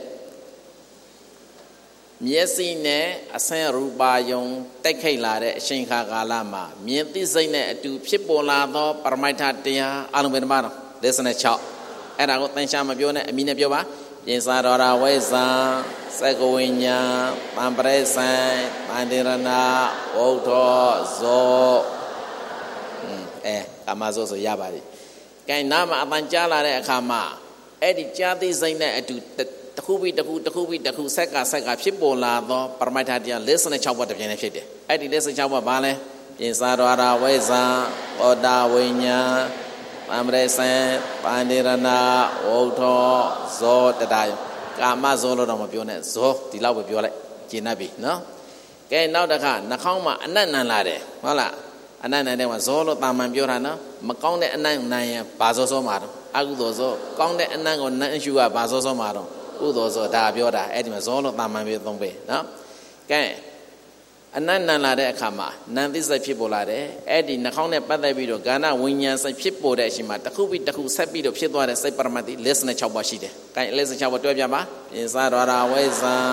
မျက်စိနဲ့အဆင်းရူပါယုံတိုက်ခိုက်လာတဲ့အချိန်ခါကာလမှာမြင်သိစိတ်နဲ့အတူဖြစ်ပေါ်လာသောပရမိုက်ထတရားအလုံးဘယ်နှပါတော့၄၆အဲ့ဒါကိုတန်ရှားမပြောနဲ့အမီနဲ့ပြောပါပြင်စာတော်ရာဝိဇံစက္ကဝိညာသံပရိစံတန်တေရဏဝုထောဇောအဲကာမဇောဆိုရပါပြီ။ကဲနာမအပန်ကြားလာတဲ့အခါမှာအဲ့ဒီကြားသိစိတ်နဲ့အတူတခုပြီးတခုတခုပြီးတခုဆက်ကဆက်ကဖြစ်ပေါ်လာသောပရမိုက်ထတရား၄၆ပါးတစ်ပြိုင်တည်းဖြစ်တယ်။အဲ့ဒီ၄၆ပါးဘာလဲပြင်စာတော်ရာဝိဇံဩတာဝိညာသံပရိစံပန္တိရဏဝုထောဇောတရာယောကာမဇောလို့တော့မပြောနဲ့ဇောဒီလောက်ပဲပြောလိုက်ကျင့်တတ်ပြီနော်ကဲနောက်တစ်ခါနှာခေါင်းမှာအနတ်နံလာတယ်ဟုတ်လားအနတ်နံတဲ့မှာဇောလို့တာမန်ပြောတာနော်မကောင်းတဲ့အနတ်နံရင်ဘာဇောဇောမှာတော့အကုသိုလ်ဇောကောင်းတဲ့အနတ်ကိုနံအရှုကဘာဇောဇောမှာတော့ကုသိုလ်ဇောဒါပြောတာအဲ့ဒီမှာဇောလို့တာမန်ပြောသုံးပဲနော်ကဲအနတ်နံလာတဲ့အခါမှာနံသိစိတ်ဖြစ်ပေါ်လာတယ်အဲ့ဒီနှာခေါင်းနဲ့ပတ်သက်ပြီးတော့ကာဏဝိညာဉ်စိတ်ဖြစ်ပေါ်တဲ့အချိန်မှာတစ်ခုပြီးတစ်ခုဆက်ပြီးတော့ဖြစ်သွားတဲ့စိတ်ပရမတ္တိ၄၆ပါးရှိတယ်။အဲ၄၆ပါးတွဲပြပါပြင်စာတော်ရာဝိဇံ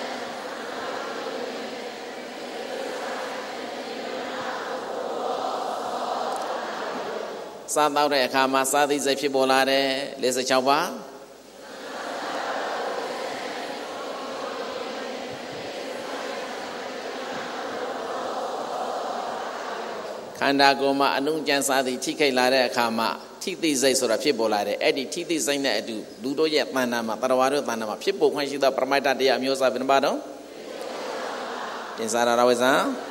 စားတော့တဲ့အခါမှာစားသိစိတ်ဖြစ်ပေါ်လာတယ်၄၆ပါးခန္ဓာကိုယ်မှာအနုကြံစားသည်ထိခိုက်လာတဲ့အခါမှာထိသိစိတ်ဆိုတာဖြစ်ပေါ်လာတယ်အဲ့ဒီထိသိစိတ်နဲ့အတူလူတို့ရဲ့တဏ္ဍာမှာတရဝါတို့တဏ္ဍာမှာဖြစ်ပေါ်ခွင့်ရှိသောပရမိုက်တတရားအမျိုးအစားဘယ်နှပါတော့ပြင်စာရဝိဇံ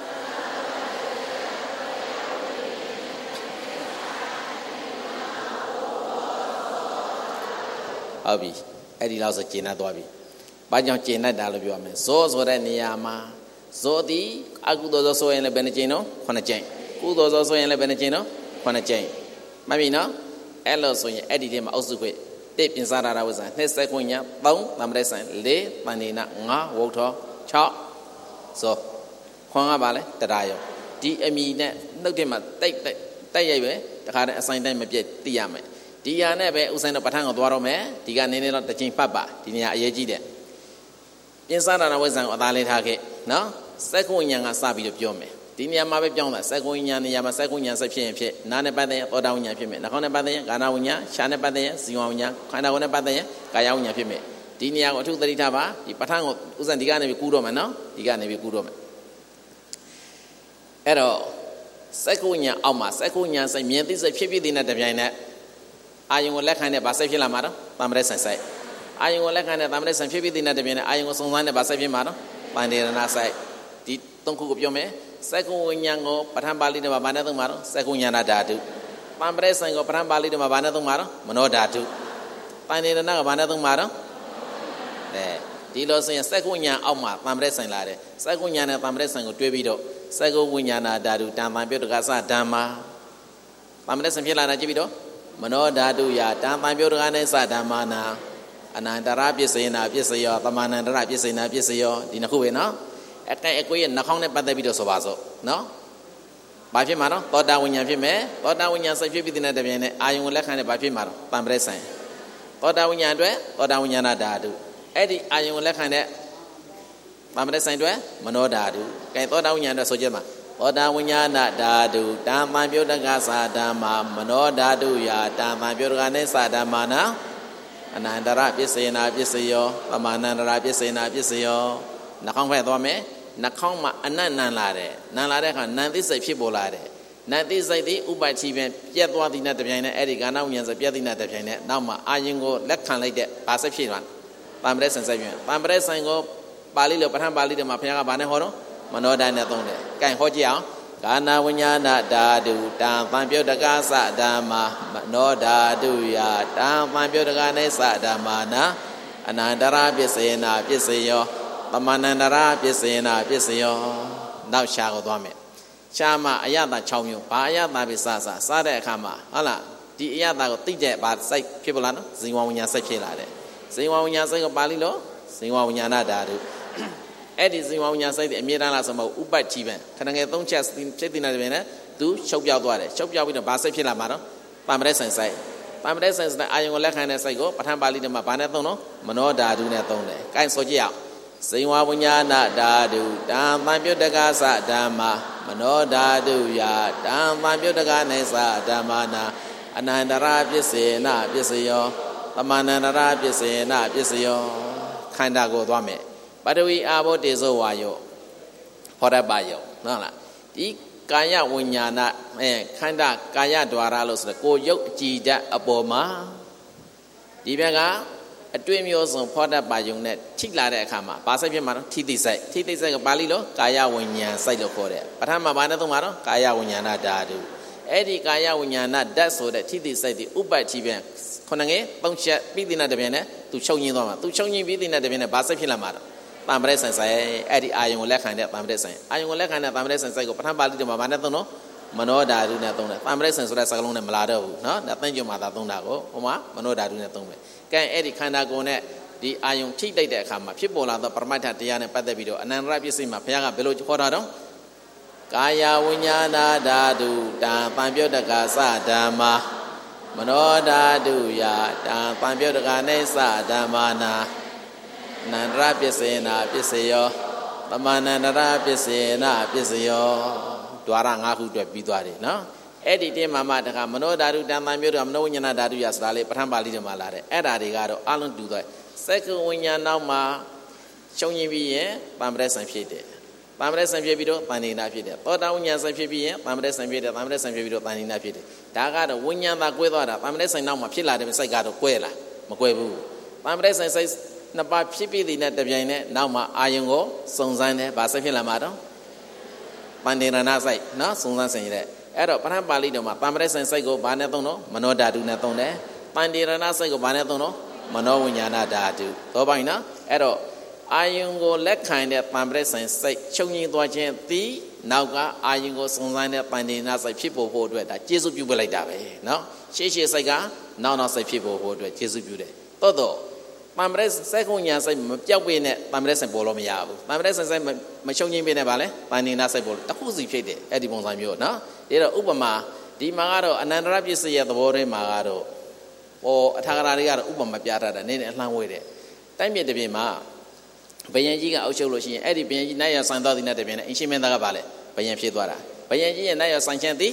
ဟုတ်ပြီအဲ့ဒီလောက်ဆိုကျင့်တတ်သွားပြီဘာကြောင့်ကျင့်တတ်တာလို့ပြောရမယ်ဇောဆိုတဲ့နေရာမှာဇောသည်အကုသိုလ်ဇောဆိုရင်လည်းဘယ်နှကြိမ်တော့ခုနှစ်ကြိမ်ကုသိုလ်ဇောဆိုရင်လည်းဘယ်နှကြိမ်တော့ခုနှစ်ကြိမ်မှတ်ပြီနော်အဲ့လိုဆိုရင်အဲ့ဒီထဲမှာအုပ်စုခွေတိပြင်စာရတာဝိဇ္ဇာနှစ်စက္ခုညာ၃သံပရိစံ၄တန်နေနာ၅ဝုထော၆ဇောခွန်ကပါလဲတရာယောဒီအမီနဲ့နှုတ်ထဲမှာတိတ်တိတ်တိုက်ရိုက်ပဲတခါတည်းအဆိုင်တိုင်းမပြည့်သိရမယ်ဒီရနဲ့ပဲဥဆိုင်တော့ပဋ္ဌာန်းကိုသွားတော့မယ်ဒီကနေနေတော့တစ်ချိန်ဖတ်ပါဒီနေရာအရေးကြီးတယ်ပြင်စတာဝိဇ္ဇံကိုအသာလေးထားခဲ့နော်စက္ကုဉ္ဉဏ်ကစပြီးတော့ပြောမယ်ဒီနေရာမှာပဲပြောင်းတာစက္ကုဉ္ဉဏ်နေရာမှာစက္ကုဉ္ဉဏ်ဆက်ဖြစ်ရင်ဖြစ်နားနဲ့ပတ်သက်ရင်သောတာဝိညာဉ်ဖြစ်မယ်နှာခေါင်းနဲ့ပတ်သက်ရင်ကာနာဝိညာဉ်ရှားနဲ့ပတ်သက်ရင်ဇီဝဝိညာဉ်ခန္ဓာကိုယ်နဲ့ပတ်သက်ရင်ကာယဝိညာဉ်ဖြစ်မယ်ဒီနေရာကိုအထူးသတိထားပါဒီပဋ္ဌာန်းကိုဥစဉ်ဒီကနေပြီးကူးတော့မယ်နော်ဒီကနေပြီးကူးတော့မယ်အဲ့တော့စက္ကုဉ္ဉဏ်အောက်မှာစက္ကုဉ္ဉဏ်စိတ်မြင်သိစိတ်ဖြစ်ဖြစ်တဲ့တပြိုင်နက်အာယုံကိုလက်ခံတဲ့ဗာစိတ်ဖြစ်လာမှာတော့တမ္ပရက်ဆိုင်ဆိုင်အာယုံကိုလက်ခံတဲ့တမ္ပရက်ဆိုင်ဖြစ်ဖြစ်တဲ့တပြိုင်နက်အာယုံကိုစုံစမ်းတဲ့ဗာစိတ်ဖြစ်မှာတော့ပန္ဒေရဏဆိုင်ဒီသုံးခုကိုပြောမယ်စက္ကုဉ္ဉဏ်ကိုပဋ္ဌာန်းပါဠိတော်မှာဗာနဲ့သုံးမှာတော့စက္ကုဉ္ဉဏဓာတုတမ္ပရက်ဆိုင်ကိုပဋ္ဌာန်းပါဠိတော်မှာဗာနဲ့သုံးမှာတော့မနောဓာတုပန္ဒေရဏကဗာနဲ့သုံးမှာတော့အဲဒီလိုဆိုရင်စက္ကုဉ္ဉဏ်အောက်မှာတမ္ပရက်ဆိုင်လာတယ်စက္ကုဉ္ဉဏ်နဲ့တမ္ပရက်ဆိုင်ကိုတွဲပြီးတော့စက္ကုဝိညာဏဓာတုတံပံပြုတ်တကသဓမ္မာတမ္ပရက်ဆိုင်ဖြစ်လာတာကြည့်ပြီးတော့မနောဓာတုယတံပံပြုတ်တကနဲ့သဓမ္မာနာအနန္တရပစ္စေနာပစ္စယောတမန္တရပစ္စေနာပစ္စယောဒီနှစ်ခုပဲနော်အကဲအကွေးရဲ့နှာခေါင်းနဲ့ပတ်သက်ပြီးတော့ဆိုပါစို့နော်ဘာဖြစ်မှာတော့သောတာဝိညာဉ်ဖြစ်မယ်သောတာဝိညာဉ်စိတ်ဖြစ်ပြီးတဲ့တပြိုင်နက်အာယုံကိုလက်ခံတဲ့ဘာဖြစ်မှာတော့တံပရက်ဆိုင်သောတာဝိညာဉ်အတွက်သောတာဝိညာဏဓာတုအဲ့ဒီအာယုံကိုလက်ခံတဲ့တံပရက်ဆိုင်အတွက်မနောဓာတုကဲသောတာဝိညာဉ်အတွက်ဆိုကြမှာသောတာဝိညာဏဓာတုတံပံပြုတ်တကသဓမ္မာမနောဓာတုယတံပံပြုတ်တကနဲ့သဓမ္မာနာအနန္တရပစ္စေနာပစ္စယောပမာနန္တရပစ္စေနာပစ္စယောနှာခေါင်းဖက်သွားမယ်နှာခေါင်းမှာအနတ်နံလာတယ်နံလာတဲ့အခါနံသိစိတ်ဖြစ်ပေါ်လာတယ်နံသိစိတ်ဒီဥပ္ပချီပင်ပြက်သွားသည်နဲ့တပြိုင်နက်အဲ့ဒီကာဏဝိညာဉ်ဆိုပြက်သည်နဲ့တပြိုင်နက်နောက်မှာအာယုံကိုလက်ခံလိုက်တဲ့ဘာစိတ်ဖြစ်သွားတံပရက်ဆန်ဆက်ပြန်တံပရက်ဆန်ကိုပါဠိလိုပဋ္ဌာန်းပါဠိတော်မှာဘုရားကဘာနဲ့ဟောတော့မနောဓာတ်နဲ့သုံးတယ်ကဲဟောကြည့်အောင်ကာနာဝိညာဏဓာတုတံပံပြုတ်တကသဓမ္မာမနောဓာတုယတံပံပြုတ်တကနဲ့သဓမ္မာနာအနန္တရပစ္စေနာပစ္စယောတမန္တရပစ္စေနာပစ္စယောနောက်ရှားကိုသွားမယ်ရှားမှာအယတာ၆မျိုးဘာအယတာပဲစစစားတဲ့အခါမှာဟုတ်လားဒီအယတာကိုသိတဲ့ဘာစိတ်ဖြစ်ပေါ်လာနော်ဇိဝဝိညာဉ်စိတ်ဖြစ်လာတယ်ဇိဝဝိညာဉ်စိတ်ကိုပါဠိလိုဇိဝဝိညာဏဓာတုအဲ့ဒီဇိဝဝိညာဉ်စိတ်ဒီအမြဲတမ်းလားဆိုမဟုတ်ဥပ္ပတ်ကြီးပဲခဏငယ်သုံးချက်ဖြစ်တဲ့နေတယ်နဲ့သူချုပ်ပြောက်သွားတယ်ချုပ်ပြောက်ပြီးတော့ဘာစိတ်ဖြစ်လာမှာတော့တမ္ပရက်ဆိုင်ဆိုင်တမ္ပရက်ဆိုင်ဆိုင်အာယုံကိုလက်ခံတဲ့စိတ်ကိုပဋ္ဌာန်းပါဠိတော်မှာဘာနဲ့သုံးတော့မနောဓာတုနဲ့သုံးတယ်ကိုင်းဆိုကြည့်အောင်ဇိဝဝိညာဏဓာတုတံပံပြုတ်တကသဓမ္မာမနောဓာတုယတံပံပြုတ်တကနဲ့သဓမ္မာနာအနန္တရပစ္စေနာပစ္စယောတမန္တရပစ္စေနာပစ္စယောခန္ဓာကိုသွားမယ်ပထဝီအာဘောတေဇောဝါယောဟောရပါယောနော်လားဒီကာယဝိညာဏအဲခန္ဓာကာယ द्वार လို့ဆိုတော့ကိုရုပ်အကြည်ဓာတ်အပေါ်မှာဒီဘက်ကအတွေ့မျိုးစုံဖောတတ်ပါယုံနဲ့ထိလာတဲ့အခါမှာဘာစိတ်ဖြစ်မှာတော့ထိသိစိတ်ထိသိစိတ်ကပါဠိလိုကာယဝိညာဉ်စိတ်လို့ခေါ်တယ်ပထမဘာနဲ့သုံးမှာတော့ကာယဝိညာဏဓာတုအဲ့ဒီကာယဝိညာဏဓာတ်ဆိုတဲ့ထိသိစိတ်ဒီဥပ္ပချီပဲခုနငယ်သုံးချက်ပြီးတဲ့တပြိုင်နဲ့သူချုပ်ငင်းသွားမှာသူချုပ်ငင်းပြီးတဲ့တပြိုင်နဲ့ဘာစိတ်ဖြစ်လာမှာတော့တမ္ပရက်ဆိုင်ဆိုင်အဲ့ဒီအာယုံကိုလက်ခံတဲ့တမ္ပရက်ဆိုင်အာယုံကိုလက်ခံတဲ့တမ္ပရက်ဆိုင်ဆိုင်ကိုပထမပါဠိတော်မှာဘာနဲ့သုံးတော့မနောဓာတုနဲ့သုံးတယ်တမ္ပရက်ဆိုင်ဆိုတဲ့စကားလုံးနဲ့မလာတော့ဘူးเนาะဒါသင်္ကြန်မှာသာသုံးတာကိုဟိုမှာမနောဓာတုနဲ့သုံးမယ်ကဲအဲ့ဒီခန္ဓာကိုယ်နဲ့ဒီအာယုံထိတိုက်တဲ့အခါမှာဖြစ်ပေါ်လာသောပရမတ္ထတရားနဲ့ပတ်သက်ပြီးတော့အနန္တရပစ္စည်းမှာဘုရားကဘယ်လိုခေါ်တာတော့ကာယဝိညာဏဓာတုတံပံပြုတ်တကသဓမ္မာမနောဓာတုယတံပံပြုတ်တကနဲ့သဓမ္မာနာနန္တရပစ္စေနာပစ္စယောတမန္တရပစ္စေနာပစ္စယော द्वार ၅ခုအတွက်ပြီးသွားတယ်နော်အဲ့ဒီတင်းမှာမှတခါမနောဓာတုတံပံပြုတ်တကမနောဝိညာဏဓာတုယဆိုတာလေပဋ္ဌာန်းပါဠိတော်မှာလာတယ်အဲ့ဒါတွေကတော့အလုံးတူသွားစက္ကဝိညာဏနောက်မှာရှုံရင်ပြီးရင်တမ္ပရက်ဆံဖြစ်တယ်တမ္ပရက်ဆံဖြစ်ပြီးတော့တန်ဋိနာဖြစ်တယ်သောတာဝိညာဉ်ဆံဖြစ်ပြီးရင်တမ္ပရက်ဆံဖြစ်တယ်တမ္ပရက်ဆံဖြစ်ပြီးတော့တန်ဋိနာဖြစ်တယ်ဒါကတော့ဝိညာဉ်သာကွဲသွားတာတမ္ပရက်ဆံနောက်မှာဖြစ်လာတဲ့စိတ်ကတော့ကွဲလားမကွဲဘူးတမ္ပရက်ဆံစိတ်နှစ်ပါးဖြစ်ပြီးတဲ့တပြိုင်နဲ့နောက်မှာအာယုံကိုစုံစမ်းတယ်ဗာစိတ်ဖြစ်လာမှာတော့ပန္ဒေရဏစိတ်နော်စုံစမ်းစင်ရတဲ့အဲ့တော့ပဋ္ဌာန်းပါဠိတော်မှာတမ္ပရက်ဆံစိတ်ကိုဘာနဲ့သုံးတော့မနောဓာတုနဲ့သုံးတယ်ပန္ဒေရဏစိတ်ကိုဘာနဲ့သုံးတော့မနောဝိညာဏဓာတုတော့ပိုင်းနော်အဲ့တော့အာယုံကိုလက်ခံတဲ့တမ္ပရက်ဆံစိတ်ချုပ်ငြိမ်သွားခြင်းသည်နောက်ကအာယုံကိုစုံစမ်းတဲ့ပန္ဒေရဏစိတ်ဖြစ်ဖို့ဖို့အတွက်ဒါကျေစုပြုပလိုက်တာပဲနော်ရှေ့ရှေ့စိတ်ကနောက်နောက်စိတ်ဖြစ်ဖို့ဖို့အတွက်ကျေစုပြုတယ်တော့တော့တမ္ပရက်စိတ်ကိုညာစိတ်မပြောက်ပေနဲ့တမ္ပရက်ဆံပေါ်လို့မရဘူးတမ္ပရက်ဆံစိတ်မချုပ်ငြိမ်ပေနဲ့ဗာလဲပန္ဒေရဏစိတ်ပေါ်တခုစီဖြစ်တယ်အဲ့ဒီပုံစံမျိုးနော်ဒါတော့ဥပမာဒီမှာကတော့အနန္တရပစ္စည်းရဲ့သဘောထဲမှာကတော့ or a Tagara Ubama Piata, and then a with it. Time yet the Bima Bayanjiga Osholoshi, Eddie Bayan Naya Sandal in the Bina, and she meant the Valley, Bayan Fidwara. Bayanji and Naya Sanchanti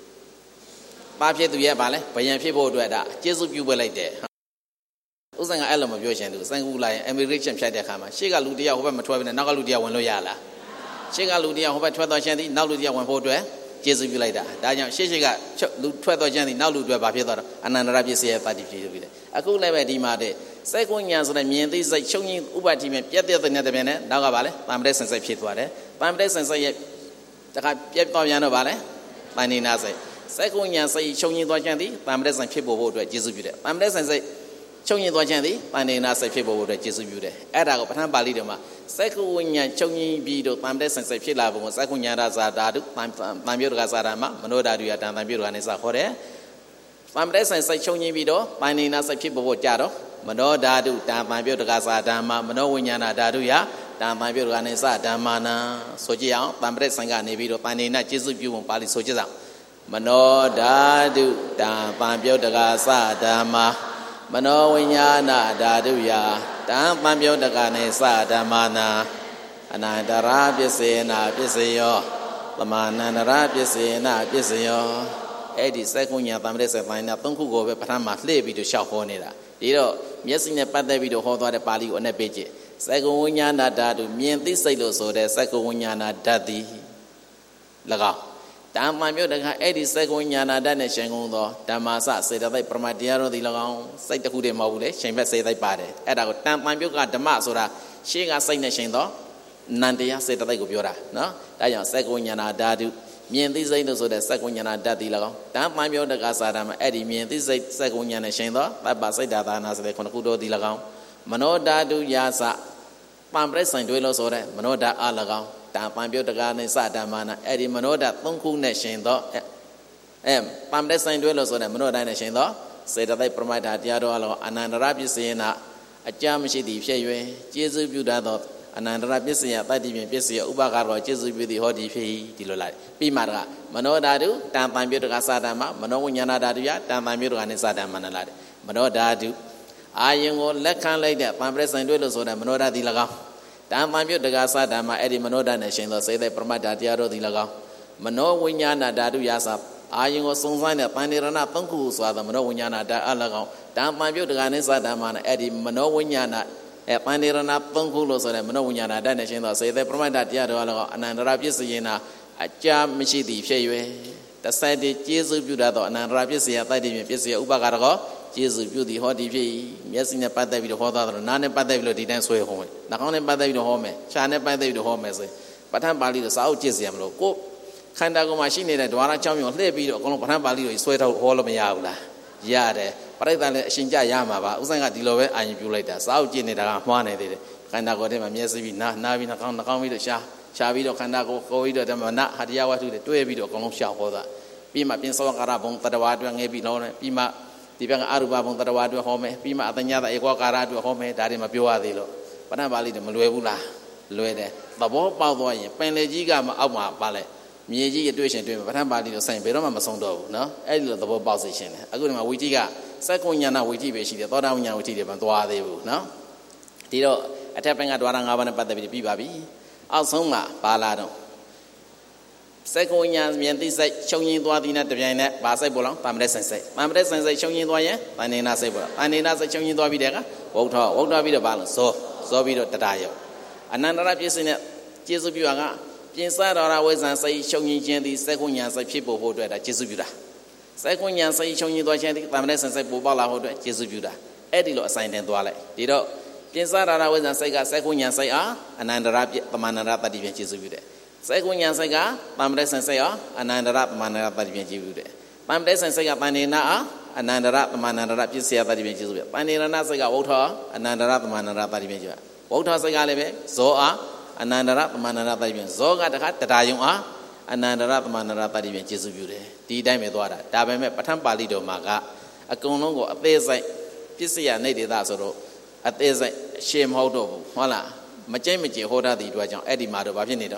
Papi to Yabale, Bayan Fibo to that, Jesus you were like there. Using an element of your shandu, Sangula, and we reach him Shadakama. Shiga Ludia over twelve and Nagaludia one Loyala. Shiga Ludia over twelve shanty, now Ludia one photo, Jesus you like that. Dajan Shiga twelve shanty, now Ludia Bapia, and Arabi say thirty feet. A cool level demade. Second years of the mean, these are showing Uba team, yet the other Netherman, Nagavale, Pamdes and Sapitware, Pamdes and say, Pietoyano Vale, Manina say. Second year say showing the candy, Pamdes and people vote with Jesus. Pamdes and say, showing the candy, Manina say people vote with Jesus. Adago Patambalidoma. Second year showing Bido, Pamdes and say Pilabo, second year as a dadu, Pambuga Sarama, Manoda Duatan, Pambuga and Sahore. Pamdes and say showing Bido, Manina say people vote Jado. Mano dadu, Dam Pambuga Sadama, Mano Winyana Daduya, Dam Pambuga and Sadamana, Sojia, Pamdes and Ganibido, Panina, Jesus, you won't pali Soja. Mano dadu, Dam Pambuga Sadama, Mano Winyana Daduya, Dam Pambuga and Sadamana, Anandara Pisena, Pisio, Lamana Rapisena, Pisio, Eddie Secunia, Pamdes and Fina, Tunku go, Patama, Levi to Shafonida. Dio, yes, in a padavi to hold the pali on a page. Sagunyana dadu, mean this silo so that Sagunyana daddy Laga. Dam my muta Eddie Sagunyana Dana Shangundo, Damasa said that they promatiero the Lagon, say the Hude Mole, Chamber say they parted. At our time, my muka Damasura, she got saying the Shando, Nandia said that they go Pura, no? Dayan Sagunyana dadu. Mean these ain't so that Sagunyana daddy lago. Damn my muta Gasadam, Eddie, mean this Sagunyana Shando, by Basay Dadanas, the Conacudo di Lagon. Mano dadu Yasa, Pambres and Duelos or Manoda Alagao, Damn my muta Garden Sadamana, Eddie Manoda, Tunku Nashando, em, Pambres and Duelos or Manoda Nashando, say that they provide at Yado and Anarabi Sena, a Jamishi di Shaywe, Jesus Budado. Anandra Pisia, Tati Pisia, Ubagaro, Jesus with the Hodi Fee, Tilolai, Pimara, Mano Dadu, Tampa Mutuka Sadama, Mano Yana Daduya, Tampa Mutuka and Sadamanalad, Mano Dadu, I am all Lekan like that, Pambres and Duelos or the Manoda di Laga, Tampa Mutuka Sadama, Eddie Manoda Nation, say they promote that Yaro di Laga, Mano Winyana Dadu Yasa, I am also Sunzana, Panirana, Punku, so the Mano Winyana da Alago, Tampa Mutuka and Sadaman, Eddie Mano Winyana. A Panirana Punkulos or Manoyana Danation, say they provide that Yado and Andrapisiana, a jam Michidi, Shayway. The side Jesus Budado and Andrapisia, Tadi Pisia Ubagarago, Jesus Beauty, Hoti V, yes in a Padavi to Hoda, none of Padavi to dance way home. Not only Padavi to home, China Padavi to home, but I'm Bali to South Jesiam. Go, Kandago machine at Dwana Champion, Levi or Colombo is sweat out all of me out. Yade. Parata Shinja Yama, Usanga Dilove, and you later. South Genera, one edit. Kandago de Mamiasi, Navina Kami to Sha, Shavido Kandago, Koido, the Mana, Hadiawa to the two video Colom Shahoda. Pima Pinso Carabon, Tadawadu, and Ebi Lone, Pima, Dipang Arubabon, Tadawadu home, Pima Atanyada, Equa Caradu home, Darima Puadilo. But I'm Bali the Maluebula, Luede. The ball Pavoy, Penlegiga, Awa, Ballet. Miyaji tuition to but I'm Bali the same, but I'm a sondo, no? I love the ball position. I go to my Witiga. Sakunyana witi beshi the thought out witi the Bantua de no? Tito attacking at Waranga and Patabi Bibabi. Alsoma, Palado. Sakunyans Mianti say, showing Duadina to Viana, Basay Bolong, Pamres and say, Pamres and say, showing Doya, Panina Saber, Panina say, showing Dovidega, walked out, walked out with the balance, so, so be the Tatayo. Another piece in it, Jesubuanga, inside our ways and say, showing Jendi, Sakunyans, people who do it at Jesubuda. Second year, say, showing you the chanting, Pamres and say, Bubala, Jesus Buddha, Edilo assigned and Dwale. Did all Pinsar, I was and say, second year, say, ah, and I rap the manarata division Jesus Buddha. Second year, say, ah, Pamres and say, ah, and I rap the manarata division Buddha. Pamres and say, Panina, and I rap the manarata division Jesus. Panina say, water, and I rap the manarata division. Water say, Galebe, so ah, and I rap the manarata division. So got the cat that I am. Anandara Manarata division Jesus Buddha. Di Dame Dwara, Dabame Patampalido Maga, a Conongo, a Pesa, Pisia native Dasoro, a Pesa, shame hold over, Hola, Majamichi Hoda di Dwajan, Eddie Mado Babinido,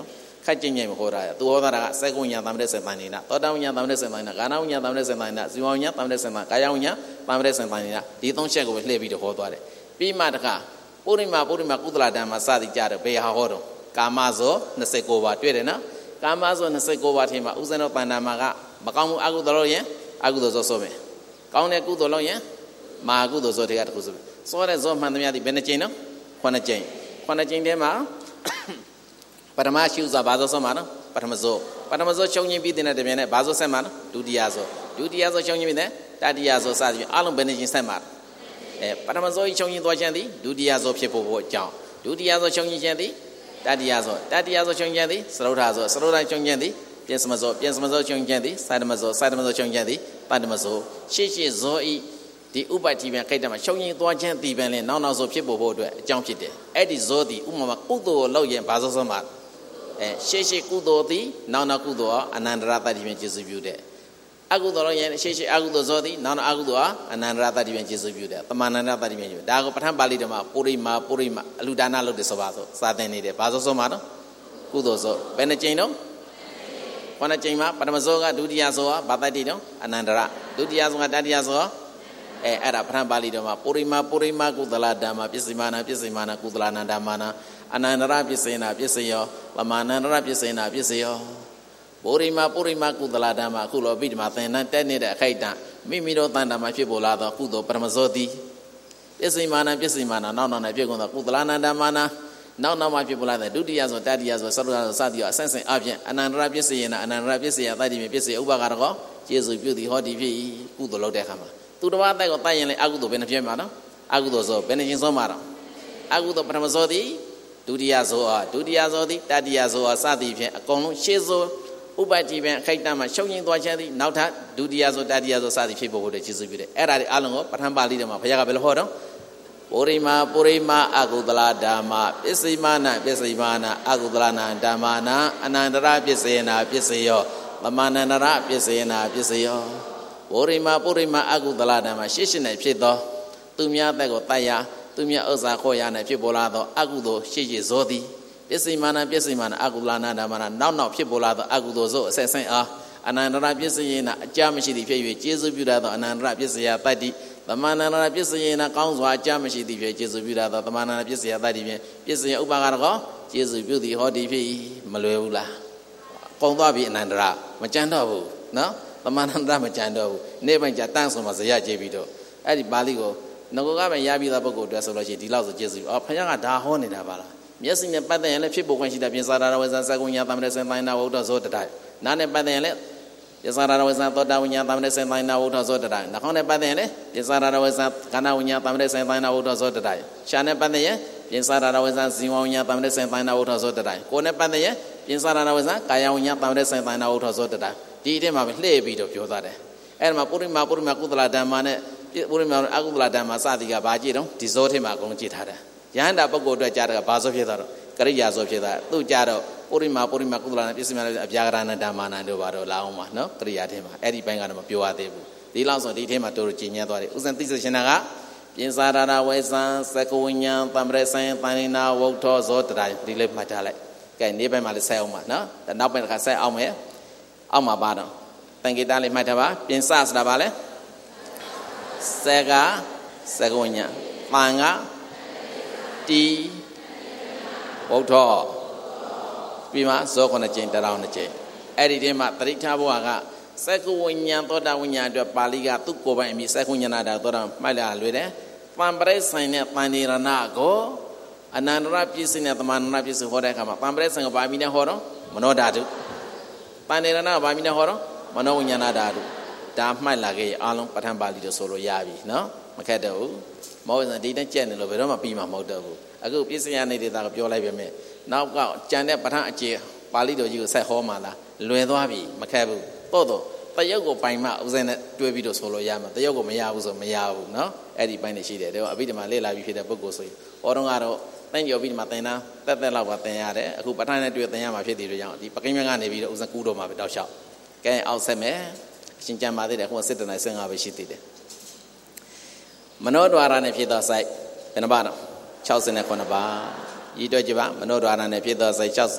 ခက်ကျင်းကျင်းမခေါ်တာသူဟောတာကစက္ကုညာတမ္ပတဲ့စံတိုင်းနာသောတာဝညာတမ္ပတဲ့စံတိုင်းနာကာနာဝညာတမ္ပတဲ့စံတိုင်းနာဇီဝဝညာတမ္ပတဲ့စံတိုင်းကာယဝညာတမ္ပတဲ့စံတိုင်းနာဒီသုံးချက်ကိုပဲလှည့်ပြီးတော့ဟောသွားတယ်ပြီးမှတခါပုရိမာပုရိမာကုသလဓမ္မစသည်ကြတယ်ဘယ်ဟာဟောတော့ကာမဇောနှစ်สิบ九ပါးတွေ့တယ်နော်ကာမဇောနှစ်สิบ九ပါးထဲမှာဥစဉ်တော့တဏ္ဍာမှာကမကောင်းမှုအကုသိုလ်လို့ရင်အကုသိုလ်ဇောဆိုမယ်ကောင်းတဲ့ကုသိုလ်လို့ရင်မဟာကုသိုလ်ဇောတွေကတခုဆိုမယ်စောတဲ့ဇောမှန်သမျှဒီဘယ်နှကြိမ်နော်ခုနှစ်ကြိမ်ခုနှစ်ကြိမ်ထဲမှာပထမရှိဥစွာဘာဇောဆိုမှာနော်ပထမဇောပထမဇောချုပ်ချင်းပြီးတဲ့တပြန်နဲ့ဘာဇောဆက်မှာနော်ဒုတိယဇောဒုတိယဇောချုပ်ချင်းပြီးတဲ့တတိယဇောစသဖြင့်အလုံးဘယ်နှကြိမ်ဆက်မှာအဲပထမဇောကြီးချုပ်ချင်းသွားခြင်းသည်ဒုတိယဇောဖြစ်ဖို့ဖို့အကြောင်းဒုတိယဇောချုပ်ချင်းခြင်းသည်တတိယဇောတတိယဇောချုပ်ခြင်းသည်သရုဒ္ဓဇောသရုဒ္ဓချုပ်ခြင်းသည်ပြင်စမဇောပြင်စမဇောချုပ်ခြင်းသည်စာတမဇောစာတမဇောချုပ်ခြင်းသည်ပတ္တမဇောရှေ့ရှေ့ဇောဤဒီဥပ္ပတိပြန်ခိုက်တယ်မှာချုပ်ချင်းသွားခြင်းဒီပင်လဲနောက်နောက်ဇောဖြစ်ဖို့ဖို့အတွက်အကြောင်းဖြစ်တယ်အဲ့ဒီဇောသည်ဥပမာကုသိုလ်လောက်ရင်ဘာဇောဆိုမှာအဲရှေ့ရှေ့ကုသိုလ်သည်နောက်နောက်ကုသိုလ်အနန္တရတ္တိပြန်ကျေစုပြုတဲ့အကုသိုလ်လောက်ရင်ရှေ့ရှေ့အကုသိုလ်ဇောသည်နောက်နောက်အကုသိုလ်အနန္တရတ္တိပြန်ကျေစုပြုတဲ့တမန္တရတ္တိပြန်ကျေဒါကိုပဋ္ဌာန်းပါဠိတော်မှာပုရိမာပုရိမာအလူဒါနလုပ်တယ်ဆိုပါဆိုစာသင်နေတယ်ဘာဇောဆိုမှာနော်ကုသိုလ်ဇောဘယ်နှကြိမ်တော့ခုနှစ်ကြိမ်မှာပထမဇောကဒုတိယဇောကဘာတ္တိနော်အနန္တရဒုတိယဇောကတတိယဇောအဲအဲ့ဒါပဋ္ဌာန်းပါဠိတော်မှာပုရိမာပုရိမာကုသလဓမ္မပစ္စည်းမာနာပစ္စည်းမာနာကုသလနာဓမ္မနာအနန္တရပစ္စေနာပစ္စယောပမာနန္တရပစ္စေနာပစ္စယောပုရိမာပုရိမာကုသလဓမ္မအခုလိုအဘိဓမ္မာသင်္นานတက်နေတဲ့အခိုက်အတန့်မိမိတို့တန်တာမှာဖြစ်ပေါ်လာသောကုသိုလ်ပရမဇောတိပစ္စည်းမာနာပစ္စည်းမာနာနောက်နောက်နဲ့ဖြစ်ကုန်သောကုသလနာဓမ္မနာနောက်နောက်မှာဖြစ်ပေါ်လာတဲ့ဒုတိယဇောတတိယဇောသရုဒ္ဓဇောစသည်အဆင့်ဆင့်အပြင်အနန္တရပစ္စေယနာအနန္တရပစ္စေယတတိမြေပစ္စေဥပကာရကောကျေစုပြုသည်ဟောဒီဖြစ်၏ကုသိုလ်လုပ်တဲ့အခါမှာသူတစ်ပါးအသက်ကိုတတ်ရင်လည်းအကုသိုလ်ပဲနှဖြစ်မှာနော်အကုသိုလ်ဇောဘယ်နှခြင်းဆုံးမှာတော့အကုသိုလ်ပထမဇောတိဒုတိယဇောအားဒုတိယဇောသည်တတိယဇောအားစသည်ဖြင့်အကုန်လုံးရှေ့ဇောဥပ္ပတိပင်အခိုက်အတန့်မှာရှုံငိမ့်သွားခြင်းသည်နောက်ထပ်ဒုတိယဇောတတိယဇောစသည်ဖြစ်ဖို့ကိုကျေစုပြုတယ်အဲ့ဒါတွေအလုံးကိုပဋ္ဌာန်းပါဠိတော်မှာဘုရားကဘယ်လိုဟောတော့ပုရိမာပုရိမာအကုသလဓမ္မပစ္စည်းမာနပစ္စည်းမာနအကုသလနာဓမ္မနာအနန္တရပစ္စေနာပစ္စယောသမန္တန္တရပစ္စေနာပစ္စယောပုရိမာပုရိမာအကုသလဓမ္မရှေ့ရှင်း၌ဖြစ်သောသူများသက်ကိုတတ်ရသူမြတ်ဥစ္စာခေါ်ရ၌ဖြစ်ပေါ်လာသောအကုသိုလ်ရှိရှိဇောသည်ပစ္စည်းမာနပစ္စည်းမာနအကုသလနာဓမ္မနာနောက်နောက်ဖြစ်ပေါ်လာသောအကုသိုလ်ဇောအဆက်ဆက်အားအနန္တရပစ္စယေနအကြမရှိသည်ဖြစ်၍ကျေစုပြုတတ်သောအနန္တရပစ္စယတတ္တိသမန္တန္တရပစ္စယေနကောင်းစွာအကြမရှိသည်ဖြစ်ကျေစုပြုတတ်သောသမန္တန္တရပစ္စယတတ္တိဖြင့်ပစ္စယဥပါကရကောကျေစုပြုသည်ဟောဒီဖြစ်မလွယ်ဘူးလားပုံသွားပြီအနန္တရမကြမ်းတော့ဘူးနော်သမန္တန္တရမကြမ်းတော့ဘူးနေ့ပိုင်းကျတန်းဆိုမှဇရကျေပြီးတော့အဲ့ဒီပါဠိကိုငကိုကပဲရပြီးသားပုဂ္ဂိုလ်တွေဆိုလို့ရှိရင်ဒီလောက်ဆိုကျေစုအော်ဖခင်ကဒါဟောနေတာပါလားမျက်စိနဲ့ပတ်သက်ရင်လည်းဖြစ်ပေါ်ခွင့်ရှိတာပြင်စာရဝေဇာစကုညာသမဏေစင်တိုင်းနာဝုဒ္ဓဇောတတိုင်နားနဲ့ပတ်သက်ရင်လည်းပြင်စာရဝေဇာသောတာဝိညာသမဏေစင်တိုင်းနာဝုဒ္ဓဇောတတိုင်နှာခေါင်းနဲ့ပတ်သက်ရင်လည်းပြင်စာရဝေဇာကာနာဝိညာသမဏေစင်တိုင်းနာဝုဒ္ဓဇောတတိုင်ရှားနဲ့ပတ်သက်ရင်ပြင်စာရဝေဇာဇီဝဝိညာသမဏေစင်တိုင်းနာဝုဒ္ဓဇောတတိုင်ကိုယ်နဲ့ပတ်သက်ရင်ပြင်စာရဝေဇာကာယဝိညာသမဏေစင်တိုင်းနာဝုဒ္ဓဇောတတိုင်ဒီအထက်မှာပဲလှည့်ပြီးတော့ပြောသားတယ်အဲ့ဒါမှာပုရိမာပုရိမာကုသလဓမ္မနဲ့ပုရိမာအကုသလဓမ္မစသည်ကဘာကြည့်တော့ဒီဇောထဲမှာအကုန်ကြည့်ထားတယ်ယဟန္တာပုဂ္ဂိုလ်အတွက်ကြားတာကဘာဇောဖြစ်သွားတော့ကရိယာဇောဖြစ်တာသူကြတော့ပုရိမာပုရိမာကုသလနာပစ္စည်းများအပြာကရဏဓမ္မနာတို့ဘာတော့လာအောင်ပါနော်ကရိယာထဲမှာအဲ့ဒီဘိုင်းကတော့မပြောရသေးဘူးဒီလောက်ဆိုဒီထဲမှာတို့တို့ကျင်ញမ်းသွားတယ်ဥစဉ်သိစရှင်နာကပြင်စာရဝေဇံသကဝိညာသံပရဆိုင်တန်နာဝုတ်ထောဇောတရာဒီလေးမှတ်ထားလိုက်ကဲနေ့ပိုင်းမှာလည်းဆက်အောင်ပါနော်နောက်ပိုင်းတစ်ခါဆက်အောင်မယ်အောက်မှာပါတော့တန်ကိတလေးမှတ်ထားပါပြင်စဆိုတာပါလဲစကသကဝိညာတန်ကတီဝုတ်ထောပြီးမှဇောခုနှစ်ကြိမ်တရောင်းနှစ်ကြိမ်အဲ့ဒီထဲမှာတရိဋ္ဌဘဝကစက္ကဝိညာသောတာဝိညာအတွက်ပါဠိကသူ့ကိုယ်ပိုင်အမိစက္ကဝိညာဏတာသောတာမှတ်လာလွယ်တယ်ပံပရိဆိုင်နဲ့ပန္နိရဏကိုအနန္တရပြည့်စုံတဲ့သမန္တရပြည့်စုံဟောတဲ့အခါမှာပံပရိဆိုင်ကဘာမိနဲ့ဟောတော့မနောဓာတုပန္နိရဏကဘာမိနဲ့ဟောတော့မနောဝိညာဏဓာတုဒါမှတ်လာခဲ့အားလုံးပဋ္ဌာန်းပါဠိတို့ဆိုလို့ရပြီနော်မခက်တော့ဘူးမဟုတ်ရင်ဒီနဲ့ကြက်နေလို့ဘယ်တော့မှပြီးမှာမဟုတ်တော့ဘူးအခုပြည့်စုံရနေတဲ့သားကပြောလိုက်ပဲမဲ့နောက်ကကြံတဲ့ပဋ္ဌာန်းအခြေပါဠိတော်ကြီးကိုဆက်ဟောမှလားလွယ်သွားပြီမခက်ဘူးတော့တော့တရုတ်ကိုပိုင်မှဥစဉ်နဲ့တွဲပြီးတော့ဆိုလို့ရမှာတရုတ်ကိုမရဘူးဆိုမရဘူးเนาะအဲ့ဒီပိုင်းနေရှိတယ်ဒါအဘိဓမ္မာလေ့လာပြီးဖြစ်တဲ့ပုဂ္ဂိုလ်ဆိုရင်ဟောတော့ကတော့တန်ကျော်ပြီးဒီမှာသင်တာတက်တက်လောက်ပါသင်ရတယ်အခုပဋ္ဌာန်းနဲ့တွေ့သင်ရမှာဖြစ်တယ်လို့ကြောင့်ဒီပကိန်းမြတ်ကနေပြီးတော့ဥစဉ်ကူးတော့မှာပဲတောက်လျှောက်ကဲအောက်ဆက်မယ်အရှင်ကျမ်းပါသေးတယ်အခုစစ်တနိုင်ဆင်ငါပဲရှိသေးတယ်မနောဒွါရနဲ့ဖြစ်သောစိုက်ဘယ်နှပါတော့၆၀နဲ့ခုနှစ်ပါရည်တွက်ကြပါမနောဒွါရနဲ့ဖြစ်သောစိုက်၆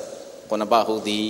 ခုနှစ်ပါးဟုတ်သည်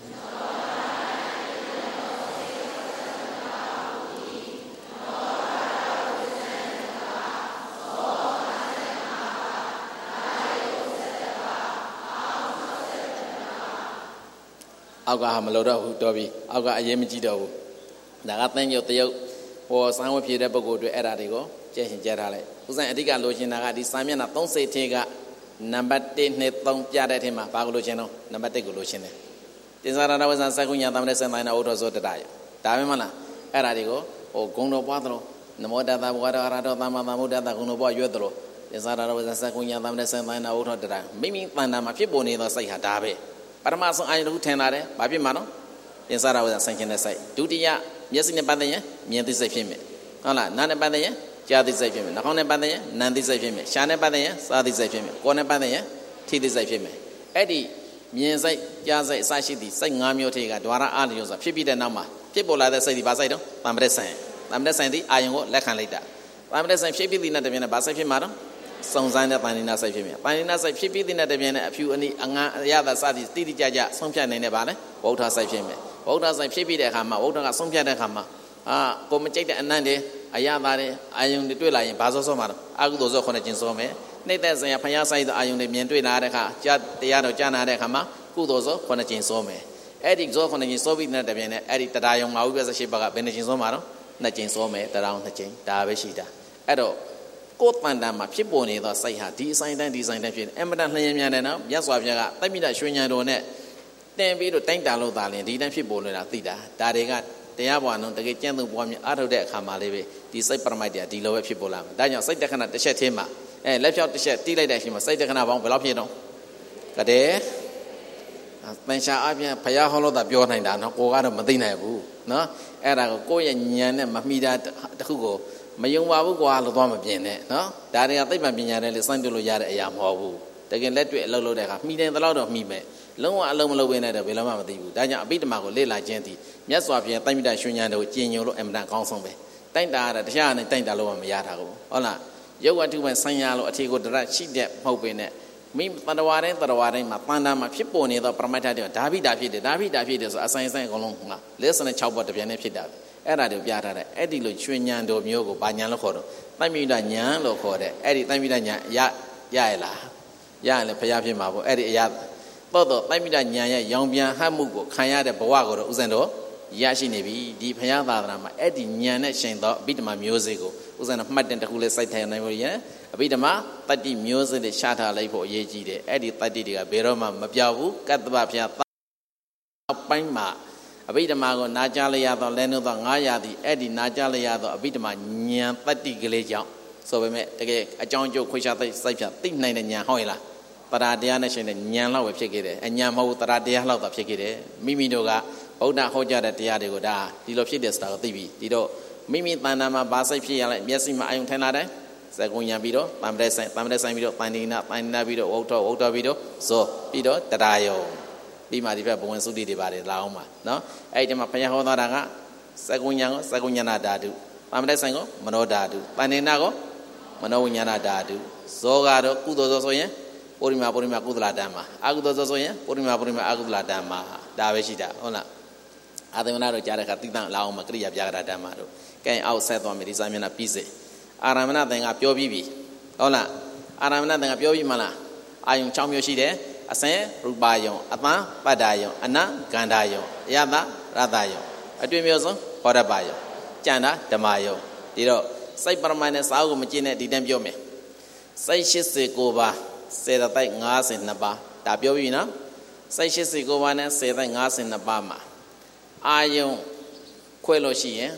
အောက်ကဟာမလို့တော့ဘူးတော်ပြီအောက်ကအရေးမကြီးတော့ဘူးဒါကသင်္ကြန်တရုတ်ဟောစံဝတ်ဖြည့်တဲ့ပုဂ္ဂိုလ်တွေအဲ့ဒါတွေကိုကျဲရှင်ကြထားလိုက်ဥစဉ်အဓိကလိုချင်တာကဒီစာမျက်နှာသုံးစိတ်ထဲကနံပါတ်တစ် နှစ် သုံးပြတဲ့အထက်မှာဘာကိုလိုချင်တော့နံပါတ်တစ်ကိုလိုချင်တယ်တင်္စာရဏဝဇ္ဇစကုညာသမတဲ့စံတိုင်းနာဥဒ္ဒောဇောတတရဒါပဲမလားအဲ့ဒါတွေကိုဟိုဂုံတော်ပွားသလိုနမောတတဘဝရဟရတောသမ္မာသမ္ဗုဒ္ဓတဂုံတော်ပွားရွတ်သလိုတင်္စာရဏဝဇ္ဇစကုညာသမတဲ့စံတိုင်းနာဥဒ္ဒောတတရမိမိတဏ္ဍာမှာဖြစ်ပေါ်နေသောစိတ်ဟာဒါပဲပထမဆုံးအာယုတစ်ခုထင်လာတယ်ဘာဖြစ်မှာနော်တင်္စာရဝဇ္ဇဆန့်ကျင်တဲ့စိတ်ဒုတိယမျက်စိနဲ့ပတ်သက်ရင်မြင်သိစိတ်ဖြစ်မယ်ဟုတ်လားနားနဲ့ပတ်သက်ရင်ကြားသိစိတ်ဖြစ်မယ်နှာခေါင်းနဲ့ပတ်သက်ရင်နားသိစိတ်ဖြစ်မယ်ရှားနဲ့ပတ်သက်ရင်စားသိစိတ်ဖြစ်မယ်ကိုယ်နဲ့ပတ်သက်ရင်ထိသိစိတ်ဖြစ်မယ်အဲ့ဒီမြင်စိတ်ကြားစိတ်အစရှိသည့်စိတ်၅မျိုးထိကဒွါရအားလျော်စွာဖြစ်ပြီးတဲ့နောက်မှာဖြစ်ပေါ်လာတဲ့စိတ်ဒီဘာစိတ်တော့တမ္ပရက်ဆိုင်တမ္ပရက်ဆိုင်ဒီအာယုံကိုလက်ခံလိုက်တာတမ္ပရက်ဆိုင်ဖြစ်ပြီးသည့်နဲ့တပြင်းနဲ့ဘာစိတ်ဖြစ်မှာတော့စုံစမ်းတဲ့ပန္နိနာစိတ်ဖြစ်မယ်ပန္နိနာစိတ်ဖြစ်ပြီးသည့်နဲ့တပြင်းနဲ့အဖြူအနီအငန်းအရသာစသည်တိတိကျကျဆုံးဖြတ်နိုင်တဲ့ဘာလဲဝௌထစိတ်ဖြစ်မယ်ဝௌထစိတ်ဖြစ်ပြီးတဲ့အခါမှာဝௌထကဆုံးဖြတ်တဲ့အခါမှာအာကိုမကြိုက်တဲ့အနန္တအရသာတဲ့အာယုံတွေတွေ့လာရင်ဘာစောစောမှာတော့အကုသိုလ်စောခုနှစ်ကျင်စောမယ်နှိမ့်တဲ့ဆရာဖယားဆိုင်သောအာယုံတွေမြင်တွေ့လာတဲ့အခါကြားတရားတော်ကြားနာတဲ့အခါမှာကုသိုလ်စောခုနှစ်ကျင်စောမယ်အဲ့ဒီဇောခုနှစ်ကျင်စောပြီးတဲ့တပြင်းနဲ့အဲ့ဒီတရားယုံငါဝိပဿနာရှိပါကဘယ်နှစ်ကျင်စောမှာတော့နှစ်ကျင်စောမယ်တရားနှစ်ကျင်ဒါပဲရှိတာအဲ့တော့ကိုယ်တန်တန်မှာဖြစ်ပေါ်နေသောစိတ်ဟာဒီအဆိုင်တိုင်းဒီဆိုင်တိုင်းဖြစ်နေအမတန်နှင်းမြန်တယ်နော်မြတ်စွာဘုရားကတိမိတရွှေဉာဏ်တော်နဲ့တင်ပြီးတော့တိုင်းတာလို့သာလင်ဒီတိုင်းဖြစ်ပေါ်နေတာသိတာဒါတွေကတရားဘဝလုံးတကယ်ကျင့်သုံးပွားများအားထုတ်တဲ့အခါမှာလေးပဲဒီစိတ်ပရမိုက်တရားဒီလိုပဲဖြစ်ပေါ်လာမှာဒါကြောင့်စိတ်တက္ကနာတစ်ချက်သေးမှာအဲလက်ဖြောက်တစ်ချက်တီးလိုက်တဲ့အချိန်မှာစိတ်တက္ကနာပေါင်းဘယ်လောက်ဖြစ်တော့ကတဲ့ပန်ရှာအပြင်ဘုရားဟောလို့သာပြောနိုင်တာနော်ကိုကတော့မသိနိုင်ဘူးနော်အဲ့ဒါကိုကိုယ့်ရဲ့ဉာဏ်နဲ့မမိတာတခုကိုမယုံပါဘူးကွာလို့သွားမပြင်နဲ့နော်ဒါတွေကသိပ္ပံပညာနဲ့လေစိုင်းပြလို့ရတဲ့အရာမဟုတ်ဘူးတကယ်လက်တွေ့အလုပ်လုပ်တဲ့အခါမိတယ်တလောက်တော့မိမယ်လုံးဝအလုံးမလုံးဘဲနဲ့တော့ဘယ်လိုမှမသိဘူးဒါကြောင့်အဘိဓမ္မာကိုလေ့လာခြင်းသည်မြတ်စွာဘုရားတိုင်မိတာရွှေဉာဏ်တို့ကျင့်ညိုလို့အမှန်တန်ကောင်းဆုံးပဲတိုင်တာရတာတရားနဲ့တိုင်တာလို့မရတာကိုဟုတ်လားယုတ်ဝတ္ထုပဲဆိုင်ရလို့အထီကိုတရရှိတဲ့မဟုတ်ပေနဲ့မိတရဝါတိုင်းတရဝါတိုင်းမှာပန္နာမှာဖြစ်ပေါ်နေသောပရမတ္ထတွေဒါဘိတာဖြစ်တယ်ဒါဘိတာဖြစ်တယ်ဆိုအဆိုင်ဆိုင်အကုန်လုံးဟာလက်စနဲ့၆ဘတ်တပြန်နဲ့ဖြစ်တာအဲ့ဒါတွေပြထားတယ်အဲ့ဒီလိုရွှေဉာဏ်တို့မျိုးကိုဘာဉာဏ်လို့ခေါ်တော့တိုင်မိတာဉာဏ်လို့ခေါ်တယ်အဲ့ဒီတိုင်မိတာဉာဏ်ရရရလားရရင်လည်းဘုရားဖြစ်မှာပေါ့အဲ့ဒီအရာတော့တော့တိုင်မိတာဉာဏ်ရဲ့ရောင်ပြန်ဟတ်မှုကိုခံရတဲ့ဘဝကိုတော့ဥစဉ်တော့ရရှိနေပြီဒီဘုရားသာသနာမှာအဲ့ဒီဉာဏ်နဲ့ရှင်သောအဘိဓမ္မာမျိုးစေ့ကိုဥစဉ်တော့မှတ်တင်တစ်ခုလေးစိုက်ထိုင်နိုင်လို့ရတယ်အဘိဓမ္မာတတ္တိမျိုးစေ့တွေရှားထားလိုက်ဖို့အရေးကြီးတယ်အဲ့ဒီတတ္တိတွေကဘယ်တော့မှမပြောက်ဘူးကတ္တဗဘုရားပိုင်းမှာအဘိဓမ္မာကိုနာကြားလျရသောလဲနှုတ်သောငါးရာသည်အဲ့ဒီနာကြားလျရသောအဘိဓမ္မာဉာဏ်တတ္တိကလေးကြောင့်ဆိုပေမဲ့တကယ်အကြောင်းအကျိုးခွေးရှားသိစိုက်ဖြတ်သိနိုင်တဲ့ဉာဏ်ဟုတ်ရဲ့လားတရားတရားနဲ့ရှင်တဲ့ဉာဏ်လောက်ပဲဖြစ်ခဲ့တယ်အဉာဏ်မဟုတ်တရားတရားလောက်သာဖြစ်ခဲ့တယ်မိမိတို့ကဗုဒ္ဓဟောကြားတဲ့တရားတွေကိုဒါဒီလိုဖြစ်တဲ့စတာကိုသိပြီဒီတော့မိမိတဏ္ဍာမှာဘာစိတ်ဖြစ်ရလဲမျက်စိမှာအယုံထင်လာတယ်စကုံဉာဏ်ပြီးတော့တမ္ပတဲ့ဆိုင်တမ္ပတဲ့ဆိုင်ပြီးတော့တန်တိနာတန်တိနာပြီးတော့ဝုဒ္ဓဝုဒ္ဓပြီးတော့ဇောပြီးတော့တရားယုံပြီးမှဒီဘက်ဘဝင်စုတိတွေပါတယ်လာအောင်ပါနော်အဲ့ဒီမှာဘုရားဟောတာကစကုံဉာဏ်ကိုစကုံဉာဏဓာတုတမ္ပတဲ့ဆိုင်ကိုမနောဓာတုတန်တိနာကိုမနောဝိညာဏဓာတုဇောကတော့ကုသိုလ်ဇောဆိုရင်ပုရိမာပုရိမာကုသလဓမ္မအကုသိုလ်ဇောဆိုရင်ပုရိမာပုရိမာအကုသလဓမ္မဒါပဲရှိတာဟုတ်လားအာသမဏတို့ကြားတဲ့အခါတိတံလာအောင်မှာကရိယာပြကြတာဓမ္မတို့ကဲအောက်ဆက်သွားမယ်ဒီစာမျက်နှာပြီးစေအာရမဏသင်္ကပြောပြီးပြီဟုတ်လားအာရမဏသင်္ကပြောပြီးမှလားအာယုံ၆မျိုးရှိတယ်အစင်ရူပယုံအတန်ပတ္တယုံအနဂန္ဓာယုံအယတရတယုံအတွေ့မျိုးစုံဟောရပယုံကြံတာဓမ္မယုံဒီတော့စိတ်ပရမနဲ့စာအုပ်ကိုမကျင့်တဲ့ဒီတန်းပြောမယ်စိတ်၈၉ပါးစေတသိက်၅၂ပါးဒါပြောပြီနော်စိတ်၈၉ပါးနဲ့စေတသိက်၅၂ပါးမှာအာယုံခွဲလို့ရှိရင်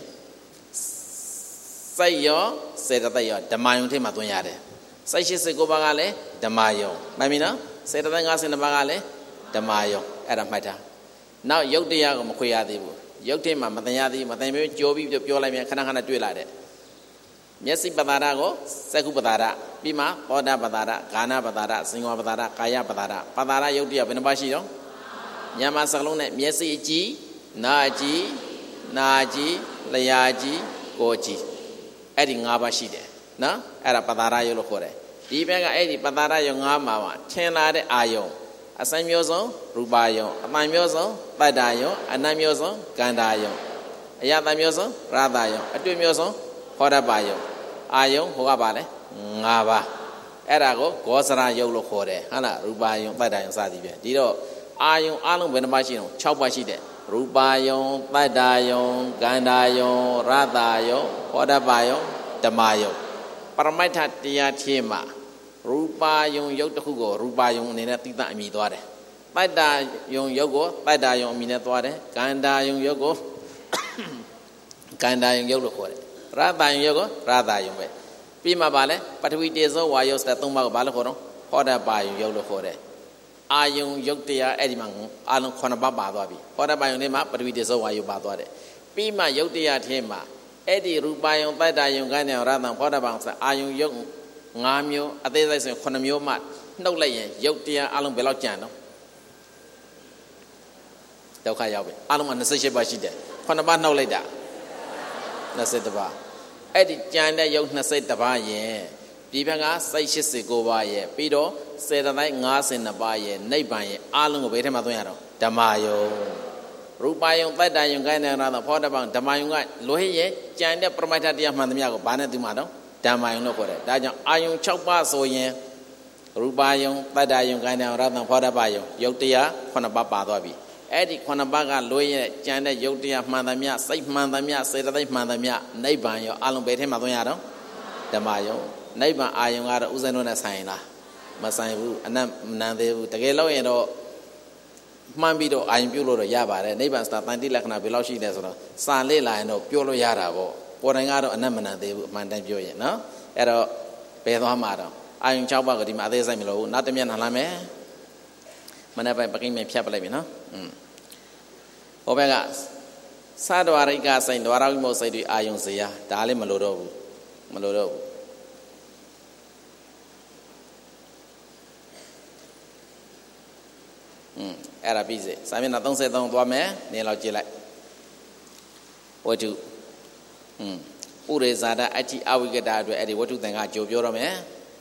စိတ်ရောစေတသိက်ရောဓမ္မယုံထဲမှာသွင်းရတယ်စိတ်၈၉ပါးကလည်းဓမ္မယုံမှန်ပြီနော်စေတသိက်၅၂ပါးကလည်းဓမ္မယုံအဲ့ဒါမှတ်ထားနောက်ယုတ်တရားကိုမခွဲရသေးဘူးယုတ်ထဲမှာမသိရသေးဘူးမသိမျိုးကြိုးပြီးပြောလိုက်မြန်ခဏခဏတွေ့လာတဲ့မျက်စိပတာရကိုစက္ခုပတာရပြီးမှသောတာပတာရဂါနပတာရစင်္ဝပတာရကာယပတာရပတာရယုတ်တရားဘယ်နှပါရှိတော့ညမှာစကလုံးနဲ့မျက်စိအကြည့်နာအကြည့်နာကြည့်လျှာကြည့်ကိုကြည့်အဲ့ဒီ၅ပါးရှိတယ်နော်အဲ့ဒါပတာရယုတ်လို့ခေါ်တယ်ဒီဘက်ကအဲ့ဒီပတာရယုတ်၅ပါးမှာထင်လာတဲ့အာယုံအစံမျိုးစုံရူပယုံအတန်မျိုးစုံတတ္တယုံအနတ်မျိုးစုံကန္တာယုံအယတမျိုးစုံရတယုံအတွေ့မျိုးစုံဟောတပယုံအာယုံဟိုကပါလေ၅ပါးအဲ့ဒါကိုဂောစရယုတ်လို့ခေါ်တယ်ဟုတ်လားရူပယုံတတ္တယုံစသည်ဖြင့်ဒီတော့အာယုံအလုံးဘယ်နှပါရှိတော့၆ပါးရှိတယ်ရူပယုံတတ္တယုံကန္တာယုံရတယုံဟောတပယုံဓမ္မယုံပရမိတ်ထတရားထဲမှာရူပယုံယုတ်တစ်ခုကိုရူပယုံအနေနဲ့သိတာအမိသွားတယ်တတ္တယုံယုတ်ကိုတတ္တယုံအမိနဲ့သွားတယ်ကန္တာယုံယုတ်ကိုကန္တာယုံယုတ်လို့ခေါ်တယ်ရတယုံယုတ်ကိုရတယုံပဲပြီးမှပါလဲပထဝီတေဇောဝါယောစတဲ့သုံးပါးကိုဘာလို့ခေါ်တော့ဟောတပယုံယုတ်လို့ခေါ်တယ်အာယုံယုတ်တရားအဲ့ဒီမှာအာလုံးခုနှစ်ပါးပါသွားပြီဟောတပယုံထဲမှာပထဝီတေဇောဝါယောပါသွားတယ်ပြီးမှယုတ်တရားထဲမှာအဲ့ဒီရူပယုံတတ္တယုံကန္တာယုံရတယုံဟောတပယုံဆိုအာယုံယုတ်ငါးမျိုးအသေးစိတ်ဆိုရင်ခုနှစ်မျိုးမှနှုတ်လိုက်ရင်ယုတ်တရားအလုံးဘယ်လောက်ကျန်တော့ဒုက္ခရောက်ပြီအလုံးက၂၈ပါးရှိတယ်ခုနှစ်ပါးနှုတ်လိုက်တာ၂၁ပါးအဲ့ဒီကြံတဲ့ယုတ်၂၁ပါးရဲ့ဒီဘက်ကစိတ်၈၉ပါးရဲ့ပြီးတော့စေတသိက်၅၂ပါးရဲ့နိဗ္ဗာန်ရဲ့အလုံးကိုဘယ်ထဲမှာသွင်းရတော့ဓမ္မယုံရူပယုံတတ္တယုံကန္တာယုံရတဖောတပံဓမ္မယုံကလွှဲရဲ့ကြံတဲ့ပရမိတ်ထတရားမှန်သမျှကိုဘာနဲ့သူမှာတော့ဓမ္မယုံလို့ခေါ်တယ်ဒါကြောင့်အာယုံ၆ပါးဆိုရင်ရူပယုံတတ္တယုံကန္တာယုံရတဖောတပယုံယုတ်တရားခုနှစ်ပါးပါသွားပြီအဲ့ဒီခုနှစ်ပါးကလွှဲရဲ့ကြံတဲ့ယုတ်တရားမှန်သမျှစိတ်မှန်သမျှစေတသိက်မှန်သမျှနိဗ္ဗာန်ရောအလုံးဘယ်ထဲမှာသွင်းရတော့ဓမ္မယုံနိဗ္ဗာန်အာယုံကတော့ဥစဉ်တို့နဲ့ဆိုင်လားမဆိုင်ဘူးအနတ်မနန်သေးဘူးတကယ်လို့ရင်တော့မှန်ပြီးတော့အာယုံပြုလို့တော့ရပါတယ်နိဗ္ဗာန်စတာတန်တိလက္ခဏာဘယ်လောက်ရှိလဲဆိုတော့စာလေ့လာရင်တော့ပြောလို့ရတာပေါ့ပေါ်တိုင်းကတော့အနတ်မနန်သေးဘူးအမှန်တမ်းပြောရင်နော်အဲ့တော့ဘယ်သွားမှာတော့အာယုံ၆ပါးကဒီမှာအသေးစိတ်မလို့နောက်တစ်မျက်နှာလှမ်းမယ်မနေ့ပိုင်းပကိမ့်မဲ့ဖြတ်ပလိုက်ပြီနော်อืมဟိုဘက်ကစဒဝရိကစိတ်ဒဝရဝိမုတ်စိတ်တွေအာယုံစေရဒါလည်းမလို့တော့ဘူးမလို့တော့ဘူးอืมအဲ့ဒါပြီးစေစာမျက်နှာ၃၃သွားမယ်နည်းလောက်ကြည့်လိုက်ဝတ္ထုอืมဥရေဇာတအဋ္ဌိအဝိကတာအတွက်အဲ့ဒီဝတ္ထုသင်္ကကြိုပြောတော့မယ်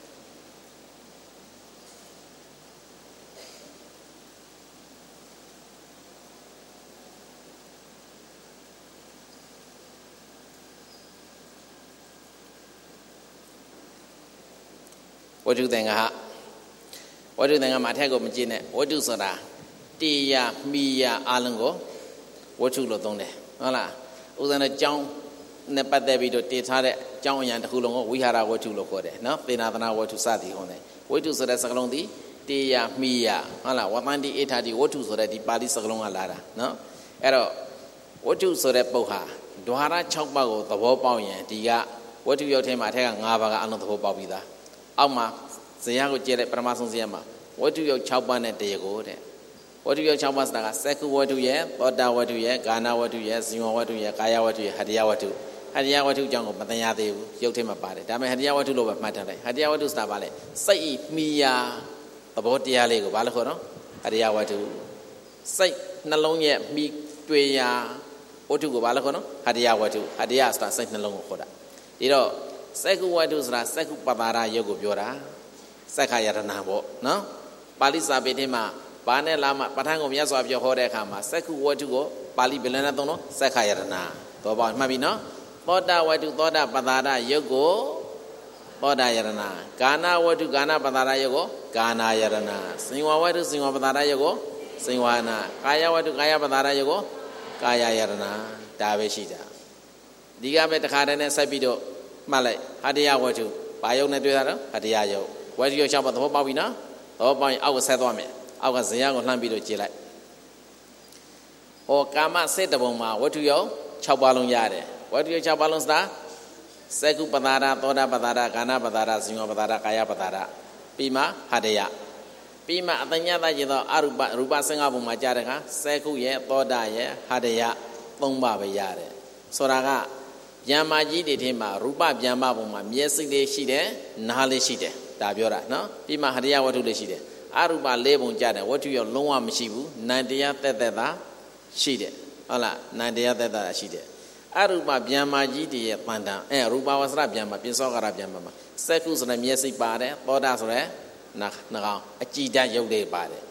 ဝတ္ထုသင်္ကဟဝတ္ထုသင်္ကမှာအထက်ကိုမကြည့်နဲ့ဝတ္ထုဆိုတာတရားမိယာအလုံးကိုဝတ္ထုလို့သုံးတယ်ဟုတ်လားဥစဉ်တော့ကြောင်းနဲ့ပတ်သက်ပြီးတော့တည်ထားတဲ့ကြောင်းအရာတစ်ခုလုံးကိုဝိဟာရဝတ္ထုလို့ခေါ်တယ်နော်သေနာသနာဝတ္ထုစသည်ဟောတယ်ဝတ္ထုဆိုတဲ့စကားလုံးဒီတရားမိယာဟုတ်လားဝတ္တန်တိအေထာတိဝတ္ထုဆိုတဲ့ဒီပါဠိစကားလုံးကလာတာနော်အဲ့တော့ဝတ္ထုဆိုတဲ့ပုတ်ဟာဒွါရ၆ပါးကိုသဘောပေါက်ရင်ဒီကဝတ္ထုရုပ်ထဲမှာအထက်က၅ပါးကအလုံးသဘောပေါက်ပြီးသားအောက်မှာဇေယျကိုကြည့်လိုက်ပရမဆုံးဇေယျမှာဝတ္ထုရုပ်၆ပါးနဲ့တရေကိုတဲ့ဝတ္ထုရုပ်၆ပါးဆိုတာကစက္ခုဝတ္ထုရဲ့သောတာဝတ္ထုရဲ့ဂါနဝတ္ထုရဲ့ဇီဝဝတ္ထုရဲ့ကာယဝတ္ထုရဲ့ဟရိယဝတ္ထုဟရိယဝတ္ထုကြောင့်ကိုမသိရသေးဘူးရုပ်ထဲမှာပါတယ်ဒါပေမဲ့ဟရိယဝတ္ထုလို့ပဲမှတ်ထားလိုက်ဟရိယဝတ္ထုဆိုတာဗာလေစိတ်မိယာသဘောတရားလေးကိုဘာလို့ခေါ်တော့ဟရိယဝတ္ထုစိတ်နှလုံးရဲ့မိတွေ့ရာဝတ္ထုကိုဘာလို့ခေါ်တော့ဟရိယဝတ္ထုဟရိယဆိုတာစိတ်နှလုံးကိုခေါ်တာဒီတော့စက္ခုဝတ္ထုဆိုတာစက္ခုပတာရယုတ်ကိုပြောတာစက္ခယရဏပေါ့နော်ပါဠိစာပေထဲမှာဘာနဲ့လာမှပဋ္ဌာန်းကိုမြတ်စွာဘုရားဟောတဲ့အခါမှာစက္ခုဝတ္ထုကိုပါဠိဘယ်လိုနဲ့သုံးလို့စက္ခယရဏတော့ပါမှတ်ပြီနော်သောတာဝတ္ထုသောတာပတာရယုတ်ကိုသောတာယရဏကာဏဝတ္ထုကာဏပတာရယုတ်ကိုကာဏယရဏစင်ဝဝတ္ထုစင်ဝပတာရယုတ်ကိုစင်ဝနာကာယဝတ္ထုကာယပတာရယုတ်ကိုကာယယရဏဒါပဲရှိတာဒီကပဲတခါတည်းနဲ့ဆက်ပြီးတော့မှတ်လိုက်ဟတ္တယဝတ္ထုဘာယုတ်နဲ့တွေ့တာတော့ဟတ္တယယုတ်ဝတ္ထုယုတ်၆ပါးသဘောပေါက်ပြီနော်သဘောပေါက်ရင်အောက်ကဆက်သွားမယ်အောက်ကဇေယျကိုလှမ်းပြီးတော့ကြည့်လိုက်ဟောကာမစေတဘုံမှာဝတ္ထုယုတ်၆ပါးလုံးရတယ်ဝတ္ထုယုတ်၆ပါးလုံးစတာစက္ခုပတာရသောတာပတာရကာဏပတာရဇီဝပတာရကာယပတာရပြီးမှဟတ္တယပြီးမှအတညတကျင်သောအရူပရူပစင်္ဂဘုံမှာကြားတဲ့အခါစက္ခုရဲ့သောတာရဲ့ဟတ္တယသုံးပါးပဲရတယ်ဆိုတာကဗျာမာကြီးတွေထဲမှာရူပဗျာမဘုံမှာမျက်စိလေးရှိတယ်နားလေးရှိတယ်ဒါပြောတာနော်ပြီးမှဟရိယဝတ္ထုလေးရှိတယ်အရူပလေးပုံကြတယ်ဝတ္ထုရောလုံးဝမရှိဘူးနန္တရားသက်သက်သာရှိတယ်ဟုတ်လားနန္တရားသက်သက်သာရှိတယ်အရူပဗျာမာကြီးတွေရဲ့တန်တန်အဲရူပဝဆရဗျာမာပိစောကရဗျာမာမှာစက္ခုဆိုတဲ့မျက်စိပါတယ်သောတာဆိုတဲ့နှာနှာခေါင်းအကြည်ဓာတ်ရုပ်တွေပါတယ်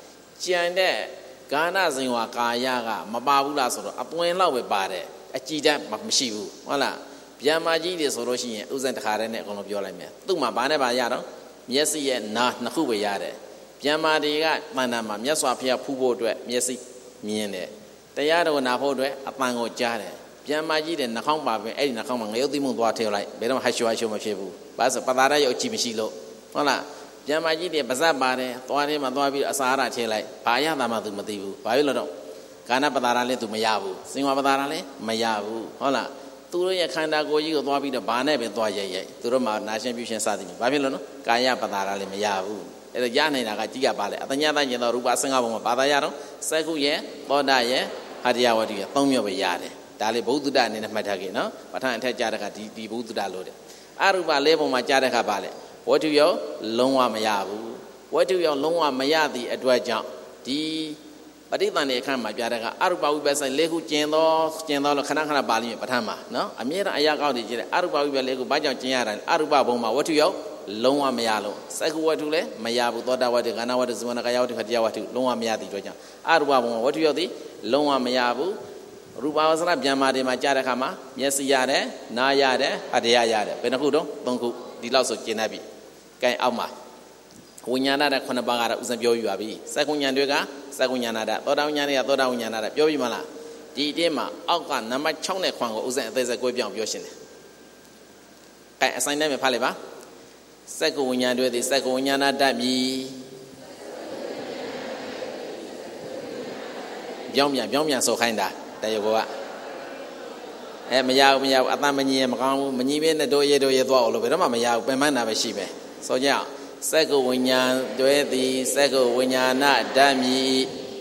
ကြံတဲ့ကာဏဇင်ဝါကာယကမပါဘူးလားဆိုတော့အသွင်လောက်ပဲပါတယ်အကြည်တတ်မရှိဘူးဟုတ်လားဗျာမာကြီးတွေဆိုလို့ရှိရင်ဥစဉ်တစ်ခါတည်းနဲ့အကုန်လုံးပြောလိုက်မယ်သူ့မှာဘာနဲ့ဘာရတော့မျက်စိရဲ့နာနှစ်ခုပဲရတယ်ဗျာမာတွေကတဏ္ဍာမှာမြတ်စွာဘုရားဖူးဖို့အတွက်မျက်စိမြင်တယ်တရားတော်နာဖို့အတွက်အပန်ကိုကြားတယ်ဗျာမာကြီးတွေနှာခေါင်းပါပဲအဲ့ဒီနှာခေါင်းမှာငရုတ်သီးမှုသွားထည့်လိုက်ဘယ်တော့မှဟရှွာရှုံမဖြစ်ဘူးဘာလို့ပတာရရုပ်ကြည့်မရှိလို့ဟုတ်လားဗျာမာကြီးတွေပါဇက်ပါတယ်သွားထဲမှာသွားပြီးအစာရထည့်လိုက်ဘာရတာမှသူမသိဘူးဘာဖြစ်လို့တော့ကာဏပတာရလည်းသူမရဘူးစင်ဝါပတာရလည်းမရဘူးဟုတ်လားသူတို့ရဲ့ခန္ဓာကိုယ်ကြီးကိုသွားပြီးတော့ဘာနဲ့ပဲသွားရိုက်ရိုက်သူတို့မှာနာရှင်ပြုရှင်စသည်မျိုးဘာဖြစ်လို့နော်ကာယပတာရလည်းမရဘူးအဲ့တော့ရနေတာကကြည့်ရပါလေအတညာတကျင်သောရူပဆင်္ကားဘုံမှာဘာသာရတော့စက္ခုရဲ့သောတာရဲ့ဟတ္တယဝတ္တိရဲ့သုံးမျိုးပဲရတယ်ဒါလေးဘုဒ္ဓတအနေနဲ့မှတ်ထားခဲ့နော်ပဋ္ဌာန်းအထက်ကြားတဲ့ခါဒီဒီဘုဒ္ဓတလို့တယ်အရူပလေးဘုံမှာကြားတဲ့ခါပါလေဝတ္ထုရောလုံးဝမရဘူးဝတ္ထုရောလုံးဝမရသည့်အတွက်ကြောင့်ဒီပဋိသန္ဓေအခါမှာပြတဲ့ကအရူပဝိပဿနာလေးခုကျင်သောကျင်သောလို့ခဏခဏပါလိမ့်မယ်ပဋ္ဌာန်းမှာနော်အမြဲတမ်းအရာကောက်နေကြတယ်အရူပဝိပဿနာလေးခုဘာကြောင့်ကျင်ရတာလဲအရူပဘုံမှာဝတ္ထုရောလုံးဝမရလို့စက္ခုဝတ္ထုလည်းမရဘူးသောတာဝတ္ထုကာဏဝတ္ထုဇဝနကာယဝတ္ထုဟတ္တယဝတ္ထုလုံးဝမရသည့်အတွက်ကြောင့်အရူပဘုံမှာဝတ္ထုရောသည်လုံးဝမရဘူးရူပဝဆရာဗျာမာတွေမှာကြားတဲ့အခါမှာမျက်စိရတယ်နားရတယ်ဟတ္တယရတယ်ဘယ်နှခုတော့သုံးခုဒီလောက်ဆိုကျင်တတ်ပြီကဲအောက်မှာဝိညာဏတဲ့ခုနှစ်ပါးကတော့ဥစဉ်ပြောပြပါပြီစက္ကုဉာဏ်တွေကစက္ကုဉာဏတဲ့သောတာဝိညာဏတွေကသောတာဝိညာဏတဲ့ပြောပြမလားဒီအတင်းမှာအောက်ကနံပါတ်၆နဲ့ခွန်ကိုဥစဉ်အသေးစိတ်ကိုပြောင်းပြောရှင်းတယ်ကဲအဆိုင်တိုင်းမှာဖတ်လိုက်ပါစက္ကုဝိညာဏတွေသည်စက္ကုဝိညာဏတတ်မြည်ပြောင်းပြန်ပြောင်းပြန်ဆိုခိုင်းတာတရကောကအဲမရဘူးမရဘူးအတမညီရမကောင်းဘူးမညီမင်းနဲ့တို့ရေတို့ရေသွားအောင်လို့ဘယ်တော့မှမရဘူးပင်ပန်းတာပဲရှိပဲဆိုကြအောင်စက္ကုဝိညာဉ်တွဲသည်စက္ကုဝိညာဏဓာတ်မြည်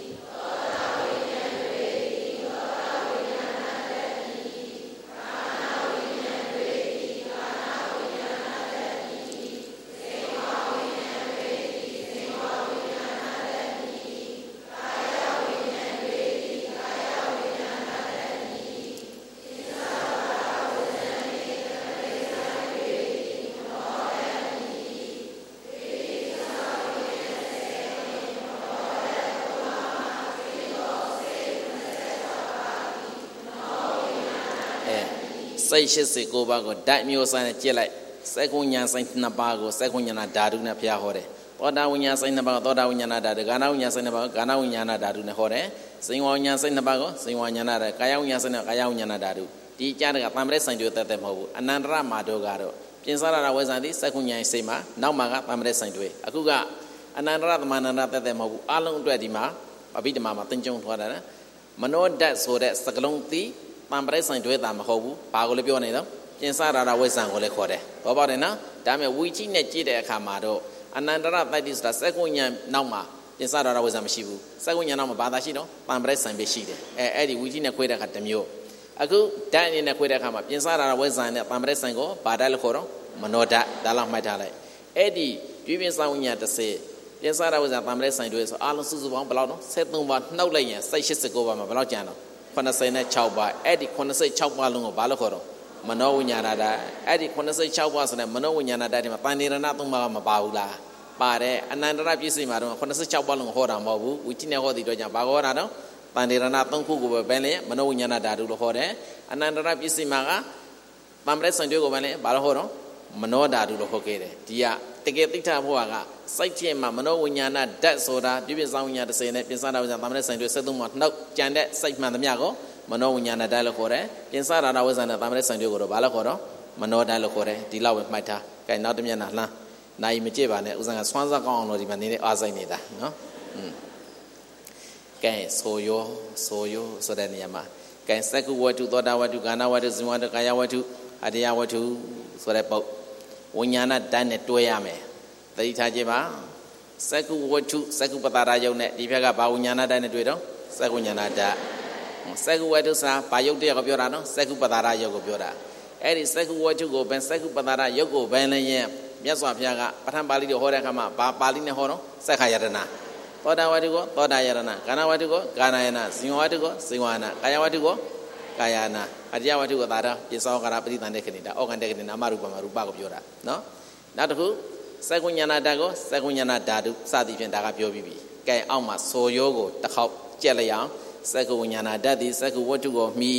စိတ်ရှိစေကိုပါကိုဓာတ်မျိုးဆိုင်နဲ့ကြည့်လိုက်စက္ကုဉာဏ်ဆိုင်နှစ်ပါးကိုစက္ကုဉာဏဓာတုနဲ့ဘုရားဟောတယ်သောတာဝိညာဉ်ဆိုင်နှစ်ပါးကိုသောတာဝိညာဏဓာတုကာဏဝိညာဉ်ဆိုင်နှစ်ပါးကိုကာဏဝိညာဏဓာတုနဲ့ဟောတယ်ဇင်ဝဝိညာဉ်ဆိုင်နှစ်ပါးကိုဇင်ဝဉာဏဓာတုကာယဝိညာဉ်ဆိုင်နဲ့ကာယဝိညာဏဓာတုဒီကြားတဲ့ကတံပရက်ဆိုင်တွေတက်တက်မဟုတ်ဘူးအနန္တရမာတို့ကတော့ပြင်စားရတာဝေဇန်သည်စက္ကုဉာဏ်စိတ်မှာနောက်မှာကတံပရက်ဆိုင်တွေအခုကအနန္တရသမန္တန္တတက်တက်မဟုတ်ဘူးအလုံးအတွက်ဒီမှာအဘိဓမ္မာမှာသင်ကျုံထွားတာနော်မနောဓာတ်ဆိုတဲ့စကလုံးသည်တံပရက်ဆိုင်တွေတာမဟုတ်ဘူးဘာကိုလဲပြောနေတော့ပြင်စားရတာဝိဇန်ကိုလည်းခေါ်တယ်ဘောပေါက်တယ်နော်ဒါပေမဲ့ဝီကြီးနဲ့ကြည့်တဲ့အခါမှာတော့အနန္တရတ္တိဆိုတာစက္ကုဉာဏ်နောက်မှာပြင်စားရတာဝိဇန်မရှိဘူးစက္ကုဉာဏ်နောက်မှာဘာသာရှိတော့တံပရက်ဆိုင်ပဲရှိတယ်အဲအဲ့ဒီဝီကြီးနဲ့ခွဲတဲ့အခါတစ်မျိုးအခုဓာတ်အနေနဲ့ခွဲတဲ့အခါမှာပြင်စားရတာဝိဇန်နဲ့တံပရက်ဆိုင်ကိုဘာဓာတ်လို့ခေါ်တော့မနောဓာတ်ဒါလောက်မှတ်ထားလိုက်အဲ့ဒီပြပြဆောင်ဉာဏ်တစ်စေပြင်စားရဝိဇန်တံပရက်ဆိုင်တွေဆိုအားလုံးစုစုပေါင်းဘယ်လောက်တော့ဆက်သုံးပါနှုတ်လိုက်ရင်စိတ်ရှစ်ကိုပါမှာဘယ်လောက်ကျန်တော့ခုနှစ်ဆယ်နဲ့၆ပါးအဲ့ဒီခုနှစ်ဆယ်၆ပါးလုံးကိုဘာလို့ခေါ်တော့မနောဝိညာဏဓာတ်အဲ့ဒီခုနှစ်ဆယ်၆ပါးဆိုတဲ့မနောဝိညာဏဓာတ်တွေမှာတန်နေရဏသုံးပါးကမပါဘူးလားပါတယ်အနန္တရပြည့်စုံမှာတော့ခုနှစ်ဆယ်၆ပါးလုံးကိုဟောတာမဟုတ်ဘူးဝိจิနဲ့ဟောတဲ့အတွက်ကြောင့်ဘာကိုဟောတာတော့တန်နေရဏသုံးခုကိုပဲပဲလေမနောဝိညာဏဓာတ်လို့ဟောတယ်အနန္တရပြည့်စုံမှာကတံပရက်စံတွေကိုပဲလေဘာလို့ဟောတော့မနောဓာတ်လို့ဟောခဲ့တယ်ဒီကတကယ်သိထားဖို့ကစိတ်ထဲမှာမနောဝိညာဏဓာတ်ဆိုတာပြည့်ပြည့်စုံဝိညာဏတစ်စင်းနဲ့ပြင်စားတာဝိဇ္ဇာတံပရက်စံတွေဆက်သုံးမှာနှုတ်ကြံတဲ့စိတ်မှန်သမျှကိုမနောဝိညာဏဓာတ်လို့ခေါ်တယ်ပြင်စားရတာဝိဇ္ဇာနဲ့တံပရက်စံတွေကိုတော့ဘာလို့ခေါ်တော့မနောဓာတ်လို့ခေါ်တယ်ဒီလောက်ပဲမှတ်ထားကဲနောက်တစ်မျက်နှာလှမ်းနိုင်မကြည့်ပါနဲ့ဥစ္စာကဆွမ်းစားကောင်းအောင်လို့ဒီမှာနေနေအားစိတ်နေတာနော်อืมကဲဆိုယောဆိုယောဆိုတဲ့နေရာမှာကဲစက္ကုဝတ္ထုသောတာဝတ္ထုကာဏဝတ္ထုဇင်ဝတ္ထုကာယဝတ္ထုအတ္တယဝတ္ထုဆိုတဲ့ပုတ်ဝိညာဏဓာတ်နဲ့တွဲရမယ်သတိထားကြပါစက္ကုဝတ္ထုစက္ကုပတာရယုတ်နဲ့ဒီဘက်ကဘာဝိညာဏဓာတ်နဲ့တွဲတော့စက္ကုဉာဏဓာတ်စက္ကုဝတ္ထုစာဘာယုတ်တရားကိုပြောတာနော်စက္ကုပတာရယုတ်ကိုပြောတာအဲ့ဒီစက္ကုဝတ္ထုကိုဘယ်စက္ကုပတာရယုတ်ကိုဘယ်လဲရင်မြတ်စွာဘုရားကပဋ္ဌာန်းပါဠိတော်ဟောတဲ့အခါမှာဘာပါဠိနဲ့ဟောတော့စက္ခယတနာသောတာဝတ္ထုကိုသောတာယတနာကာဏဝတ္ထုကိုကာဏယနာဇင်ဝတ္ထုကိုဇင်ဝနာကာယဝတ္ထုကိုကာယနာအတ္တယဝတ္ထုကိုသာတာပိစောကာရပရိသန္တေခဏိတာဩကန္တေခဏိနာမရူပမှာရူပကိုပြောတာနော်နောက်တစ်ခုစက္ကုဉာဏဓာတ်ကိုစက္ကုဉာဏဓာတုစသည်ဖြင့်ဒါကပြောပြီးပြီကဲအောက်မှာဆိုရိုးကိုတစ်ခေါက်ကြက်လိုက်အောင်စက္ခုဝိညာဏဓာတ်သည်စက္ခုဝတ္ထုကိုမှီ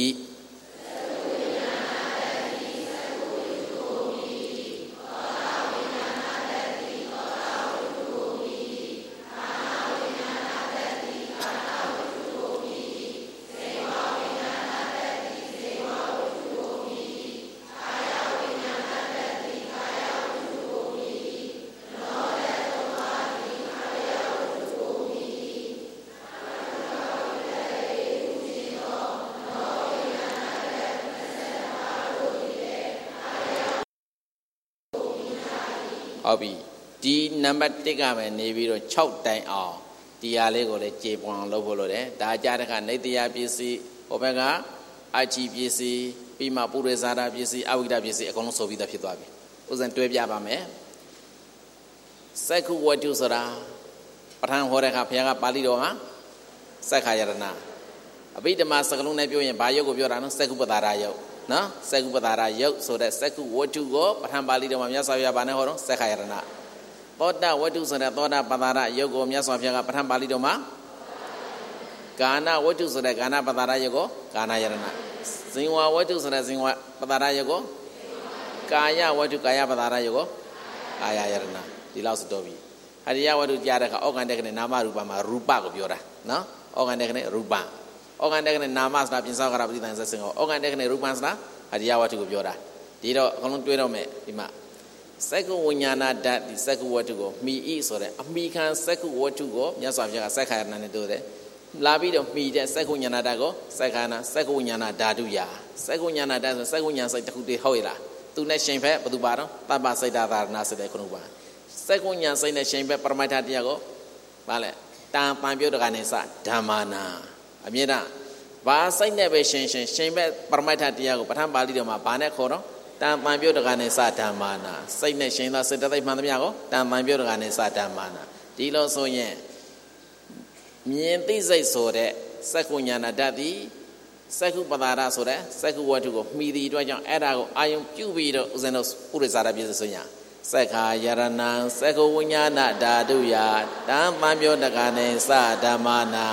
ဟုတ်ပြီဒီနံပါတ်တစ်ကပဲနေပြီးတော့၆တိုင်အောင်ဒီဟာလေးကိုလည်းကြေပွန်အောင်လုပ်ဖို့လိုတယ်ဒါကြတဲ့ခါနေတရားပစ္စည်းဟိုဘက်ကအချီပစ္စည်းပြီးမှပုရိသတာပစ္စည်းအဝိဒပစ္စည်းအကုန်လုံးဆိုပြီးသားဖြစ်သွားပြီဥစဉ်တွဲပြပါမယ်စက္ခုဝတ္ထုဆိုတာပဋ္ဌာန်းဟောတဲ့ခါဘုရားကပါဠိတော်မှာစက္ခာယရဏအဘိဓမ္မာစကားလုံးနဲ့ပြောရင်ဘာယုတ်ကိုပြောတာနော်စက္ခုပတာရယုတ်နော်စက္ခုပတာရယုတ်ဆိုတဲ့စက္ခုဝတ္ထုကိုပဋ္ဌာန်းပါဠိတော်မှာမြတ်စွာဘုရားဗာနဲ့ဟောတော့စက္ခာယရဏသောတာဝတ္ထုဆိုတဲ့သောတာပတာရယုတ်ကိုမြတ်စွာဘုရားကပဋ္ဌာန်းပါဠိတော်မှာကာဏဝတ္ထုဆိုတဲ့ကာဏပတာရယုတ်ကိုကာဏယရဏဇင်ဝဝတ္ထုဆိုတဲ့ဇင်ဝပတာရယုတ်ကိုကာယဝတ္ထုကာယပတာရယုတ်ကိုကာယယရဏဒီလောက်စတော့ပြီဟရိယဝတ္ထုကြားတဲ့အခါဩဃံတက္ကနဲ့နာမရူပမှာရူပကိုပြောတာနော်ဩဃံတက္ကနဲ့ရူပဩဃံတက္ကနဲ့နာမဆိုတာပြင်စောကရပฏิတန်ဆက်စင်ကိုဩဃံတက္ကနဲ့ရူပဆိုတာဟရိယဝတ္ထုကိုပြောတာဒီတော့အကုန်လုံးတွေးတော့မယ်ဒီမှာစက္ခုဝိညာဏဓာတ်ဒီစက္ခုဝတ္ထုကိုမှီဤဆိုတဲ့အမိခံစက္ခုဝတ္ထုကိုမြတ်စွာဘုရားကစက္ခာယရဏနဲ့တို့တယ်လာပြီးတော့မှီတဲ့စက္ခုဉာဏဓာတ်ကိုစက္ခာနာစက္ခုဉာဏဓာတုယာစက္ခုဉာဏဓာတ်ဆိုစက္ခုဉာဏစိတ်တစ်ခုတည်းဟုတ်ရလားသူနဲ့ရှင်ဖက်ဘယ်သူပါတော့တပ္ပစိတ်တာသာရဏစိတ်တဲ့ခုနပါစက္ခုဉာဏစိတ်နဲ့ရှင်ဖက်ပရမတ္ထတရားကိုဗာလဲတန်ပံပြုတ်တကနေစဓမ္မာနာအမြဲတမ်းဘာစိတ်နဲ့ပဲရှင်ရှင်ရှင်ဖက်ပရမတ္ထတရားကိုပဋ္ဌာန်းပါဠိတော်မှာဘာနဲ့ခေါ်တော့တန်ပံပြုတ်တကနေစဓမ္မာနာစိတ်နဲ့ရှင်သောစိတ်တသိက်မှန်သမျှကိုတန်ပံပြုတ်တကနေစဓမ္မာနာဒီလိုဆိုရင်မြင်သိစိတ်ဆိုတဲ့စက္ခုဉာဏဓာတ်သည်စက္ခုပတာရဆိုတဲ့စက္ခုဝတ္ထုကိုမှီသည့်အတွက်ကြောင့်အဲ့ဒါကိုအာယုံပြုပြီးတော့ဥစဉ်တော့ပုရိသတာပြည့်စုံညာစက္ခာယရဏံစက္ခုဝိညာဏဓာတုယာတံပံပြောတကနေစဓမ္မာနာ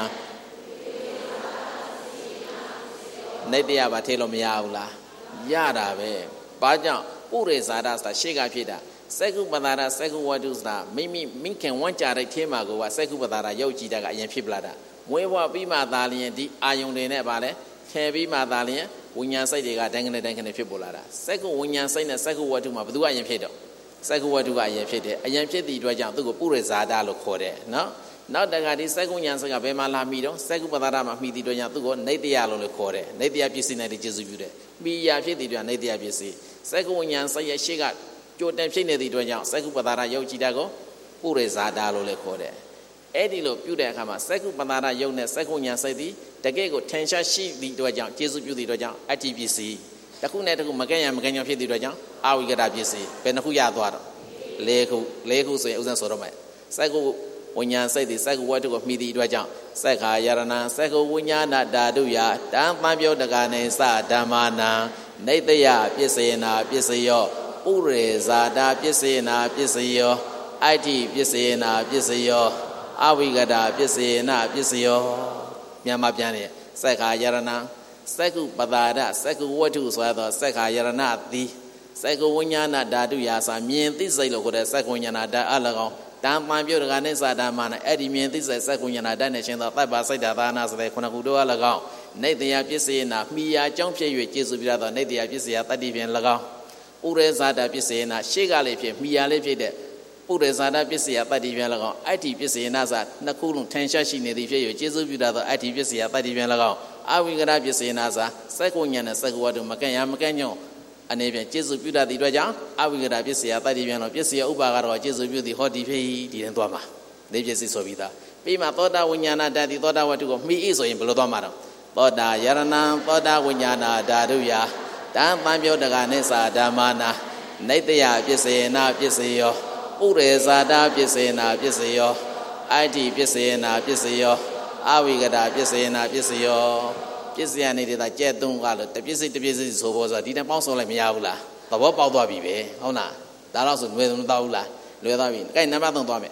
နေတရားပါထေလို့မရဘူးလားရတာပဲဘာကြောင့်ပုရိသတာဆိုတာရှေ့ကဖြစ်တာစက္ခုပတာရစက္ခုဝတ္ထုဆိုတာမိမိမိခင်ဝမ်းကြတဲ့ထဲမှာကိုကစက္ခုပတာရရုပ်ကြည်တာကအရင်ဖြစ်ပလာတာမွေးဘွားပြီးမှသာလျင်ဒီအာယုန်တွေနဲ့ဗာလဲခဲပြီးမှသာလျင်ဝိညာဉ်စိတ်တွေကတိုင်းကနေတိုင်းကနေဖြစ်ပေါ်လာတာစက္ခုဝိညာဉ်စိတ်နဲ့စက္ခုဝတ္ထုမှာဘယ်သူကအရင်ဖြစ်တော့စက္ခုဝတ္ထုကအရင်ဖြစ်တယ်အရင်ဖြစ်သည့်အတွက်ကြောင့်သူ့ကိုပုရိသတာလို့ခေါ်တယ်နော်နောက်တခါဒီစက္ခုဉာဏ်စိတ်ကဘယ်မှာလာမိတော့စက္ခုပတာရမှာမိသည့်အတွက်ကြောင့်သူ့ကိုနေတ္တယလို့လည်းခေါ်တယ်နေတ္တယပစ္စည်းနဲ့ကျေစုပြုတယ်မိယာဖြစ်သည့်အတွက်နေတ္တယပစ္စည်းစက္ခုဉာဏ်စိတ်ရဲ့ရှေ့ကကြိုတင်ဖြစ်နေသည့်အတွက်ကြောင့်စက္ခုပတာရယုတ်ကြည်တာကိုပုရိသတာလို့လည်းခေါ်တယ်အဲ့ဒီလိုပြုတဲ့အခါမှာစက္ခုပတာရယုတ်နဲ့စက္ခုဉာဏ်စိတ်သည်တကယ့်ကိုထင်ရှားရှိသည့်အတွက်ကြောင့်ကျေစုပြုသည့်အတွက်ကြောင့်အတ္တိပစ္စည်းတစ်ခုနဲ့တစ်ခုမကဲ့ရန်မကဲ့ညောင်ဖြစ်သည့်အတွက်ကြောင့်အာဝိကတပစ္စည်းဘယ်နှခုရသွားတော့လေးခုလေးခုဆိုရင်ဥစဉ်ဆိုတော့မယ်စက္ခုဝိညာဉ်စိတ်သည်စက္ခုဝတ္ထုကိုမှီသည့်အတွက်ကြောင့်စက္ခာယရဏံစက္ခုဝိညာဏဓာတုယာတံပံပြောတကနေစဓမ္မာနာနေတ္တယပစ္စေနာပစ္စယောပုရိဇာတာပစ္စေနာပစ္စယောအတ္တိပစ္စေနာပစ္စယောအဝိကတပစ္စေနာပစ္စယောမြန်မာပြန်နေစက္ခာယရဏံစက္ခုပတာရစက္ခုဝတ္ထုဆိုသောစက္ခာယရဏသည်စက္ခုဝိညာဏဓာတုယာစာမြင်သိစိတ်လို့ခေါ်တဲ့စက္ခုဝိညာဏဓာတ်အ၎င်းတံပံပြုတ်တကနေစဓမ္မာနဲ့အဲ့ဒီမြင်သိစိတ်စက္ခုဝိညာဏဓာတ်နဲ့ရှင်သောတပ္ပစိတ်တာသာနာဆိုတဲ့ခုနခုတို့အ၎င်းနေတ္တယပစ္စေနာမိယာအကြောင်းဖြစ်၍ကျေစုပြသောနေတ္တယပစ္စေယတတ္တိဖြင့်၎င်းပုရိသတာပစ္စေနာရှေ့ကလေးဖြစ်မိယာလေးဖြစ်တဲ့ပုရိသတာပစ္စေယတတ္တိဖြင့်၎င်းအတ္တိပစ္စေနာစာနှစ်ခုလုံးထင်ရှားရှိနေသည်ဖြစ်၍ကျေစုပြသောအတ္တိပစ္စေယတတ္တိဖြင့်၎င်းအဝိကရပစ္စေနာစာစက္ခုဉာဏ်နဲ့စက္ခုဝတ္ထုမကဲ့ရမကဲ့ညွန့်အနေဖြင့်ကျေစုပြုတတ်သည့်အတွက်ကြောင့်အဝိကရပစ္စယတတ္တိပြန်တော့ပစ္စယဥပါကတော့ကျေစုပြုသည်ဟောဒီဖြစ်ဒီရင်သွားမှာနေပစ္စည်းဆိုပြီးသားပြီးမှသောတာဝိညာဏဓာတ်ဒီသောတာဝတ္ထုကိုမှီဤဆိုရင်ဘယ်လိုသွားမှာတော့သောတာယရဏံသောတာဝိညာဏဓာတုယာတံပံပြောတကနေစဓမ္မာနာနေတ္တယပစ္စေနာပစ္စယောပုရိဇာတာပစ္စေနာပစ္စယောအတ္တိပစ္စေနာပစ္စယောအဝိကတပစ္စေနာပစ္စယောပစ္စယနေတဲ့ကျဲသုံးကလို့တပစ္စည်းတပစ္စည်းဆိုဖို့ဆိုဒီနဲ့ပေါင်းစုံလိုက်မရဘူးလားသဘောပေါက်သွားပြီပဲဟုတ်လားဒါတော့ဆိုလွယ်မတော့ဘူးလားလွယ်သွားပြီကဲနံပါတ်သုံးသွားမယ်က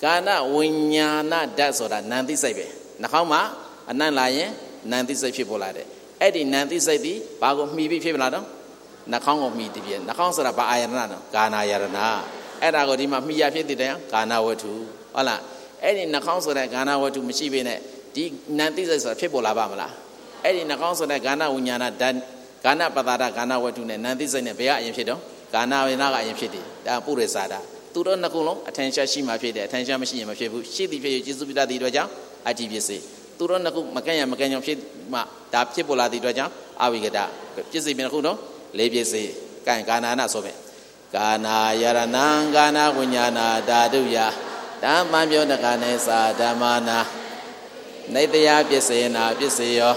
ကာဏဝိညာဏဓာတ်ဆိုတာနံသိစိတ်ပဲနှာခေါင်းမှာအနံ့လာရင်နံသိစိတ်ဖြစ်ပေါ်လာတယ်အဲ့ဒီနံသိစိတ်ဒီဘာကိုမှီပြီးဖြစ်မလားတော့နှာခေါင်းကိုမှီတည်ပြနှာခေါင်းဆိုတာဘာအာယတနာတော့ကာဏာယတနာအဲ့ဒါကိုဒီမှာမှီရဖြစ်တဲ့ကာဏဝတ္ထုဟုတ်လားအဲ့ဒီနှာခေါင်းဆိုတဲ့ကာဏဝတ္ထုမရှိဘဲနဲ့ဒီနံသိစိတ်ဆိုတာဖြစ်ပေါ်လာပါမလားအဲ့ဒီနှာခေါင်းဆိုတဲ့ကာဏဝိညာဏဓာတ်ကာဏပတာဒကာဏဝတ္ထုနဲ့နံသိစိတ်နဲ့ဘယ်ကအရင်ဖြစ်တော့ကာဏဝေနကအရင်ဖြစ်တယ်ဒါပုရိသတာသူတို့နှစ်ခုလုံးအထင်ရှားရှိမှဖြစ်တယ်အထင်ရှားမရှိရင်မဖြစ်ဘူးရှိသည်ဖြစ်ရကျေစုပိတ္တတိတို့ကြောင့်အတ္တိပစ္စည်းသူတို့နှစ်ခုမကန့်ရမကန့်ကြောင့်ဖြစ်မှဒါဖြစ်ပေါ်လာသည့်အတွက်ကြောင့်အဝိကတပစ္စည်းပြန်တစ်ခုတော့လေးပစ္စည်းကံကာဏနာဆိုပဲကာနာယရဏံကာနာဝိညာဏဓာတုယဓမ္မံပြောတကာနေသာဓမ္မာနာနေတယပစ္စေနာပစ္စယော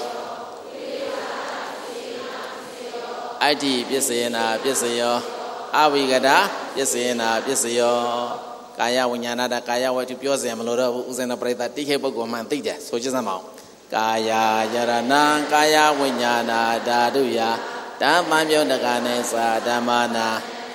အတ္တိပစ္စေနာပစ္စယောအဝိကတပစ္စေနာပစ္စယောကာယဝိညာဏဓာတ်ကာယဝတ္ထုပြောစရာမလိုတော့ဘူးဥစဉ်ပရိသတ်တိခေပုဂ္ဂိုလ်မှန်သိတယ်ဆိုကြစမ်းပါဦးကာယယရဏံကာယဝိညာဏဓာတုယဓမ္မံပြောတကာနေသာဓမ္မာနာ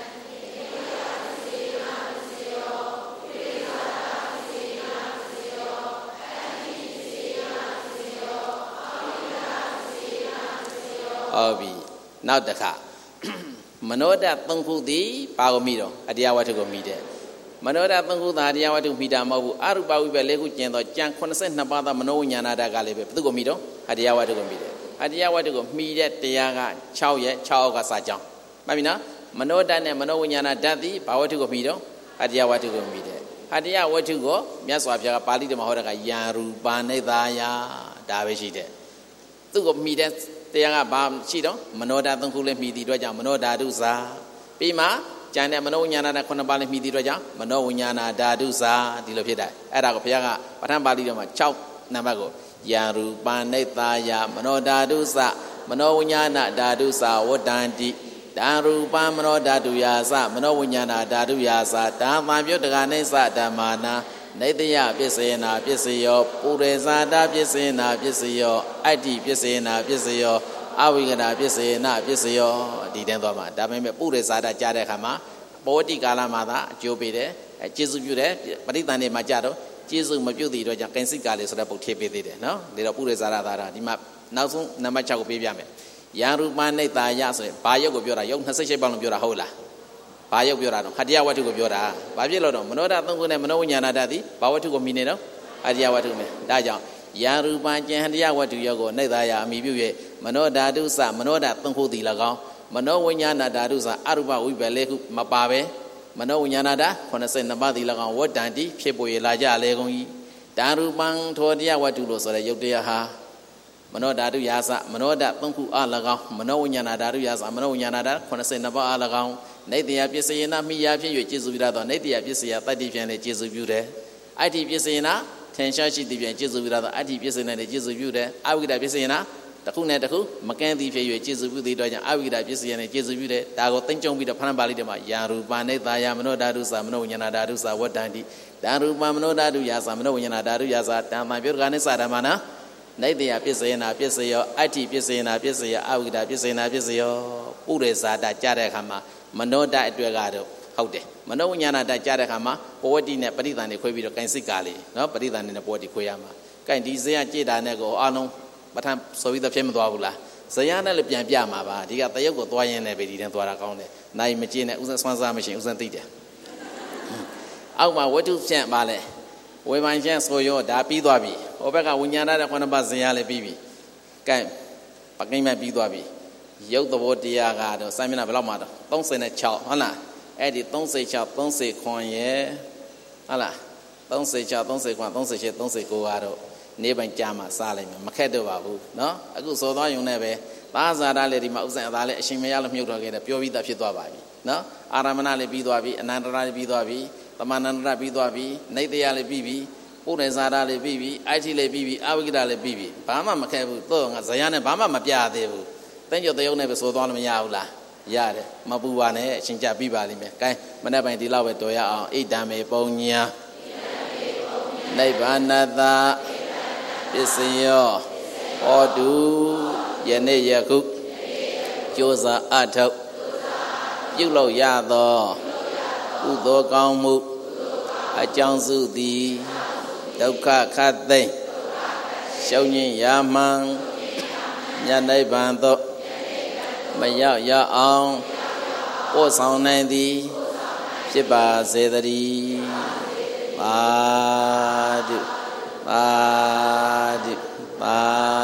ဟုတ်ပြီနောက်တစ်ခါမနောဓာတ်သုံးခုသည်ပါကိုမိတော့အတရားဝတ္ထုကိုမိတယ်မနောဓာတ်သုံးခုသာအတရားဝတ္ထုမိတာမဟုတ်ဘူးအရူပဝိပ္ပလေးခုကျင်တော့ကြံခုနှစ်ဆယ့်နှစ်ပါးသောမနောဝိညာဏဓာတ်ကလည်းပဲဘယ်သူကိုမိတော့အတရားဝတ္ထုကိုမိတယ်အတရားဝတ္ထုကိုမိတဲ့တရားက၆ရက်၆အောက်ကစာကြောင်းမှတ်ပြီနော်မနောဓာတ်နဲ့မနောဝိညာဏဓာတ်သည်ဘာဝတ္ထုကိုမိတော့အတရားဝတ္ထုကိုမိတယ်အတရားဝတ္ထုကိုမြတ်စွာဘုရားကပါဠိတော်မှာဟောတဲ့ကယံရူပနိသာယဒါပဲရှိတယ်သူ့ကိုမိတဲ့တရားကဘာရှိတော့မနောဓာတ်သုံးခုလည်းမိသည့်အတွက်ကြောင့်မနောဓာတုစာပြီးမှကျန်တဲ့မနောဝိညာဏဓာတ်ခုနှစ်ပါးလည်းမိသည့်အတွက်ကြောင့်မနောဝိညာဏဓာတုစာဒီလိုဖြစ်တယ်အဲ့ဒါကိုဘုရားကပဋ္ဌာန်းပါဠိတော်မှာ၆နံပါတ်ကိုယံရူပနိသာယမနောဓာတုသမနောဝိညာဏဓာတုစာဝတ္တန္တိတံရူပမနောဓာတုယာသမနောဝိညာဏဓာတုယာသဓမ္မံပြုတ်တကနိစ္စဓမ္မာနာနေတယပစ္စေနာပစ္စယောပုရိသတာပစ္စေနာပစ္စယောအတ္တိပစ္စေနာပစ္စယောအဝိကတပစ္စေနာပစ္စယောဒီတန်းသွားမှာဒါပေမဲ့ပုရိသတာကြားတဲ့အခါမှာပောတိကာလမှာသာအကျိုးပေးတယ်အဲကျေစုပြုတယ်ပဋိသန္ဓေမှာကြတော့ကျေစုမပြုတ်တဲ့အတွက်ကြောင့်ကိဉ္စိကာလေဆိုတဲ့ပုတ်ထည့်ပေးသေးတယ်နော်ဒါတော့ပုရိသတာသာဒီမှာနောက်ဆုံးနံပါတ်၆ကိုပေးပြမယ်ယံရူပနိသာယဆိုရင်ဘာယုတ်ကိုပြောတာယုတ်၂၈ပေါင်းလို့ပြောတာဟုတ်လားဘာယုတ်ပြောတာတော့ဟတ္တယဝတ္ထုကိုပြောတာဘာဖြစ်လို့တော့မနောဓာတ်သုံးခုနဲ့မနောဝိညာဏဓာတ်သည်ဘာဝတ္ထုကိုမိနေတော့ဟတ္တယဝတ္ထုပဲဒါကြောင့်ယံရူပံကျင်ဟတ္တယဝတ္ထုယောကိုနိသာယအမိပြု၍မနောဓာတုသမနောဓာတ်သုံးခုသည်၎င်းမနောဝိညာဏဓာတုစအရူပဝိပ္ပလေးခုမပါပဲမနောဝိညာဏဓာတ်ခုနှစ်ဆယ့်နှစ်ပါးသည်၎င်းဝတ္တန္တိဖြစ်ပေါ်ရလာကြလေကုန်၏တံရူပံထောတယဝတ္ထုလို့ဆိုတဲ့ယုတ်တရားဟာမနောဓာတုယာသမနောဓာတ်သုံးခုအား၎င်းမနောဝိညာဏဓာတုယာသမနောဝိညာဏဓာတ်ခုနှစ်ဆယ့်နှစ်ပါးအား၎င်းနေတယပစ္စယေနမိယာဖြစ်၍ကျေစုပြုရသောနေတယပစ္စယတတ္တိဖြင့်လည်းကျေစုပြုတယ်အတ္တိပစ္စယေနထင်ရှားရှိသည်ဖြင့်ကျေစုပြုရသောအတ္တိပစ္စယေနလည်းကျေစုပြုတယ်အဝိကတပစ္စယေနတစ်ခုနဲ့တစ်ခုမကန့်သည်ဖြစ်၍ကျေစုပြုသည်တို့ကြောင့်အဝိကတပစ္စယေနကျေစုပြုတယ်ဒါကိုသိမ့်ကြုံပြီးတော့ဖဏ္ဍပါဠိတော်မှာယံရူပနိသာယမနောဓာတုသမနောဝိညာဏဓာတုသဝတ္တန္တိတံရူပမနောဓာတုယာသမနောဝိညာဏဓာတုယာသတံမံပြုတ်ကနိစ္စဓမ္မနာနေတယပစ္စယေနာပစ္စယောအတ္တိပစ္စယေနာပစ္စယအဝိကတပစ္စယေနာပစ္စယောပုရိသတာကြားတဲ့အခါမှာမနောဓာတ်အတွက်ကတော့ဟုတ်တယ်မနောဝိညာဏဓာတ်ကြားတဲ့အခါမှာပဝတ္တိနဲ့ပရိသန္ဓေခွဲပြီးတော့ကိဉ္စိကာလေးနော်ပရိသန္ဓေနဲ့ပဝတ္တိခွဲရမှာကဲဒီဇေယကြည်တာနဲ့ကိုအားလုံးပဋ္ဌာန်းဆိုပြီးတော့ဖြစ်မသွားဘူးလားဇေယနဲ့လည်းပြန်ပြမှာပါဒီကတရုပ်ကိုသွားရင်းနဲ့ပဲဒီတန်းသွားတာကောင်းတယ်နိုင်မကျင်းနဲ့ဥစဉ်ဆွမ်းစားမရှိဥစဉ်သိတယ်အောက်မှာဝတ္ထုဖြန့်ပါလေဝေဘာရှင်းဆိုရောဒါပြီးသွားပြီဟိုဘက်ကဝိညာဏတဲ့ခုနှစ်ပါးဇေယလည်းပြီးပြီကဲပကိမ့်မဲ့ပြီးသွားပြီရုပ်သဘောတရားကတော့စိုင်းမျက်နှာဘယ်လောက်မှတော့၃၆ဟုတ်လားအဲ့ဒီ၃၆ ၃၇ရဲ့ဟုတ်လား၃၆ ၃၇ ၃၈ ၃၉ကတော့နေပိုင်ကြာမှစားလိုက်မယ်မခက်တော့ပါဘူးเนาะအခုစောသွားယုံနဲ့ပဲသာဇာတာလေးဒီမှာဥစ္စာအသားလေးအရှင်မရလို့မြုပ်တော့ခဲ့တယ်ပြောပြီးသားဖြစ်သွားပါပြီเนาะအာရမဏလေးပြီးသွားပြီအနန္တရာလေးပြီးသွားပြီသမဏန္တရပြီးသွားပြီနေတယလေးပြီးပြီပုရိသတာလေးပြီးပြီအိုက်တီလေးပြီးပြီအဝိကတလေးပြီးပြီဘာမှမခက်ဘူးတော့ငါဇယနဲ့ဘာမှမပြသေးဘူးတင်းကျော်တယုံနဲ့ပဲစောသွားလို့မရဘူးလားရတယ်မပူပါနဲ့အရှင်ကြပြီးပါလိမ့်မယ်ကဲမနေ့ပိုင်းဒီလောက်ပဲတော်ရအောင်ဣဒံမေပုံညာနိဗ္ဗာနတပစ္စယောဟောတုယနေ့ယခုကြိုးစားအထောက်ပြုလုပ်ရသောကုသိုလ်ကောင်းမှုအကြောင်းစုသည်ဒုက္ခခတ်သိမ်းရှုံးခြင်းရမှန်ညနိဗ္ဗာန်သို့မရောက်ရအောင်ပို့ဆောင်နိုင်သည်ဖြစ်ပါစေတည်းပါဒုပါဒုပါ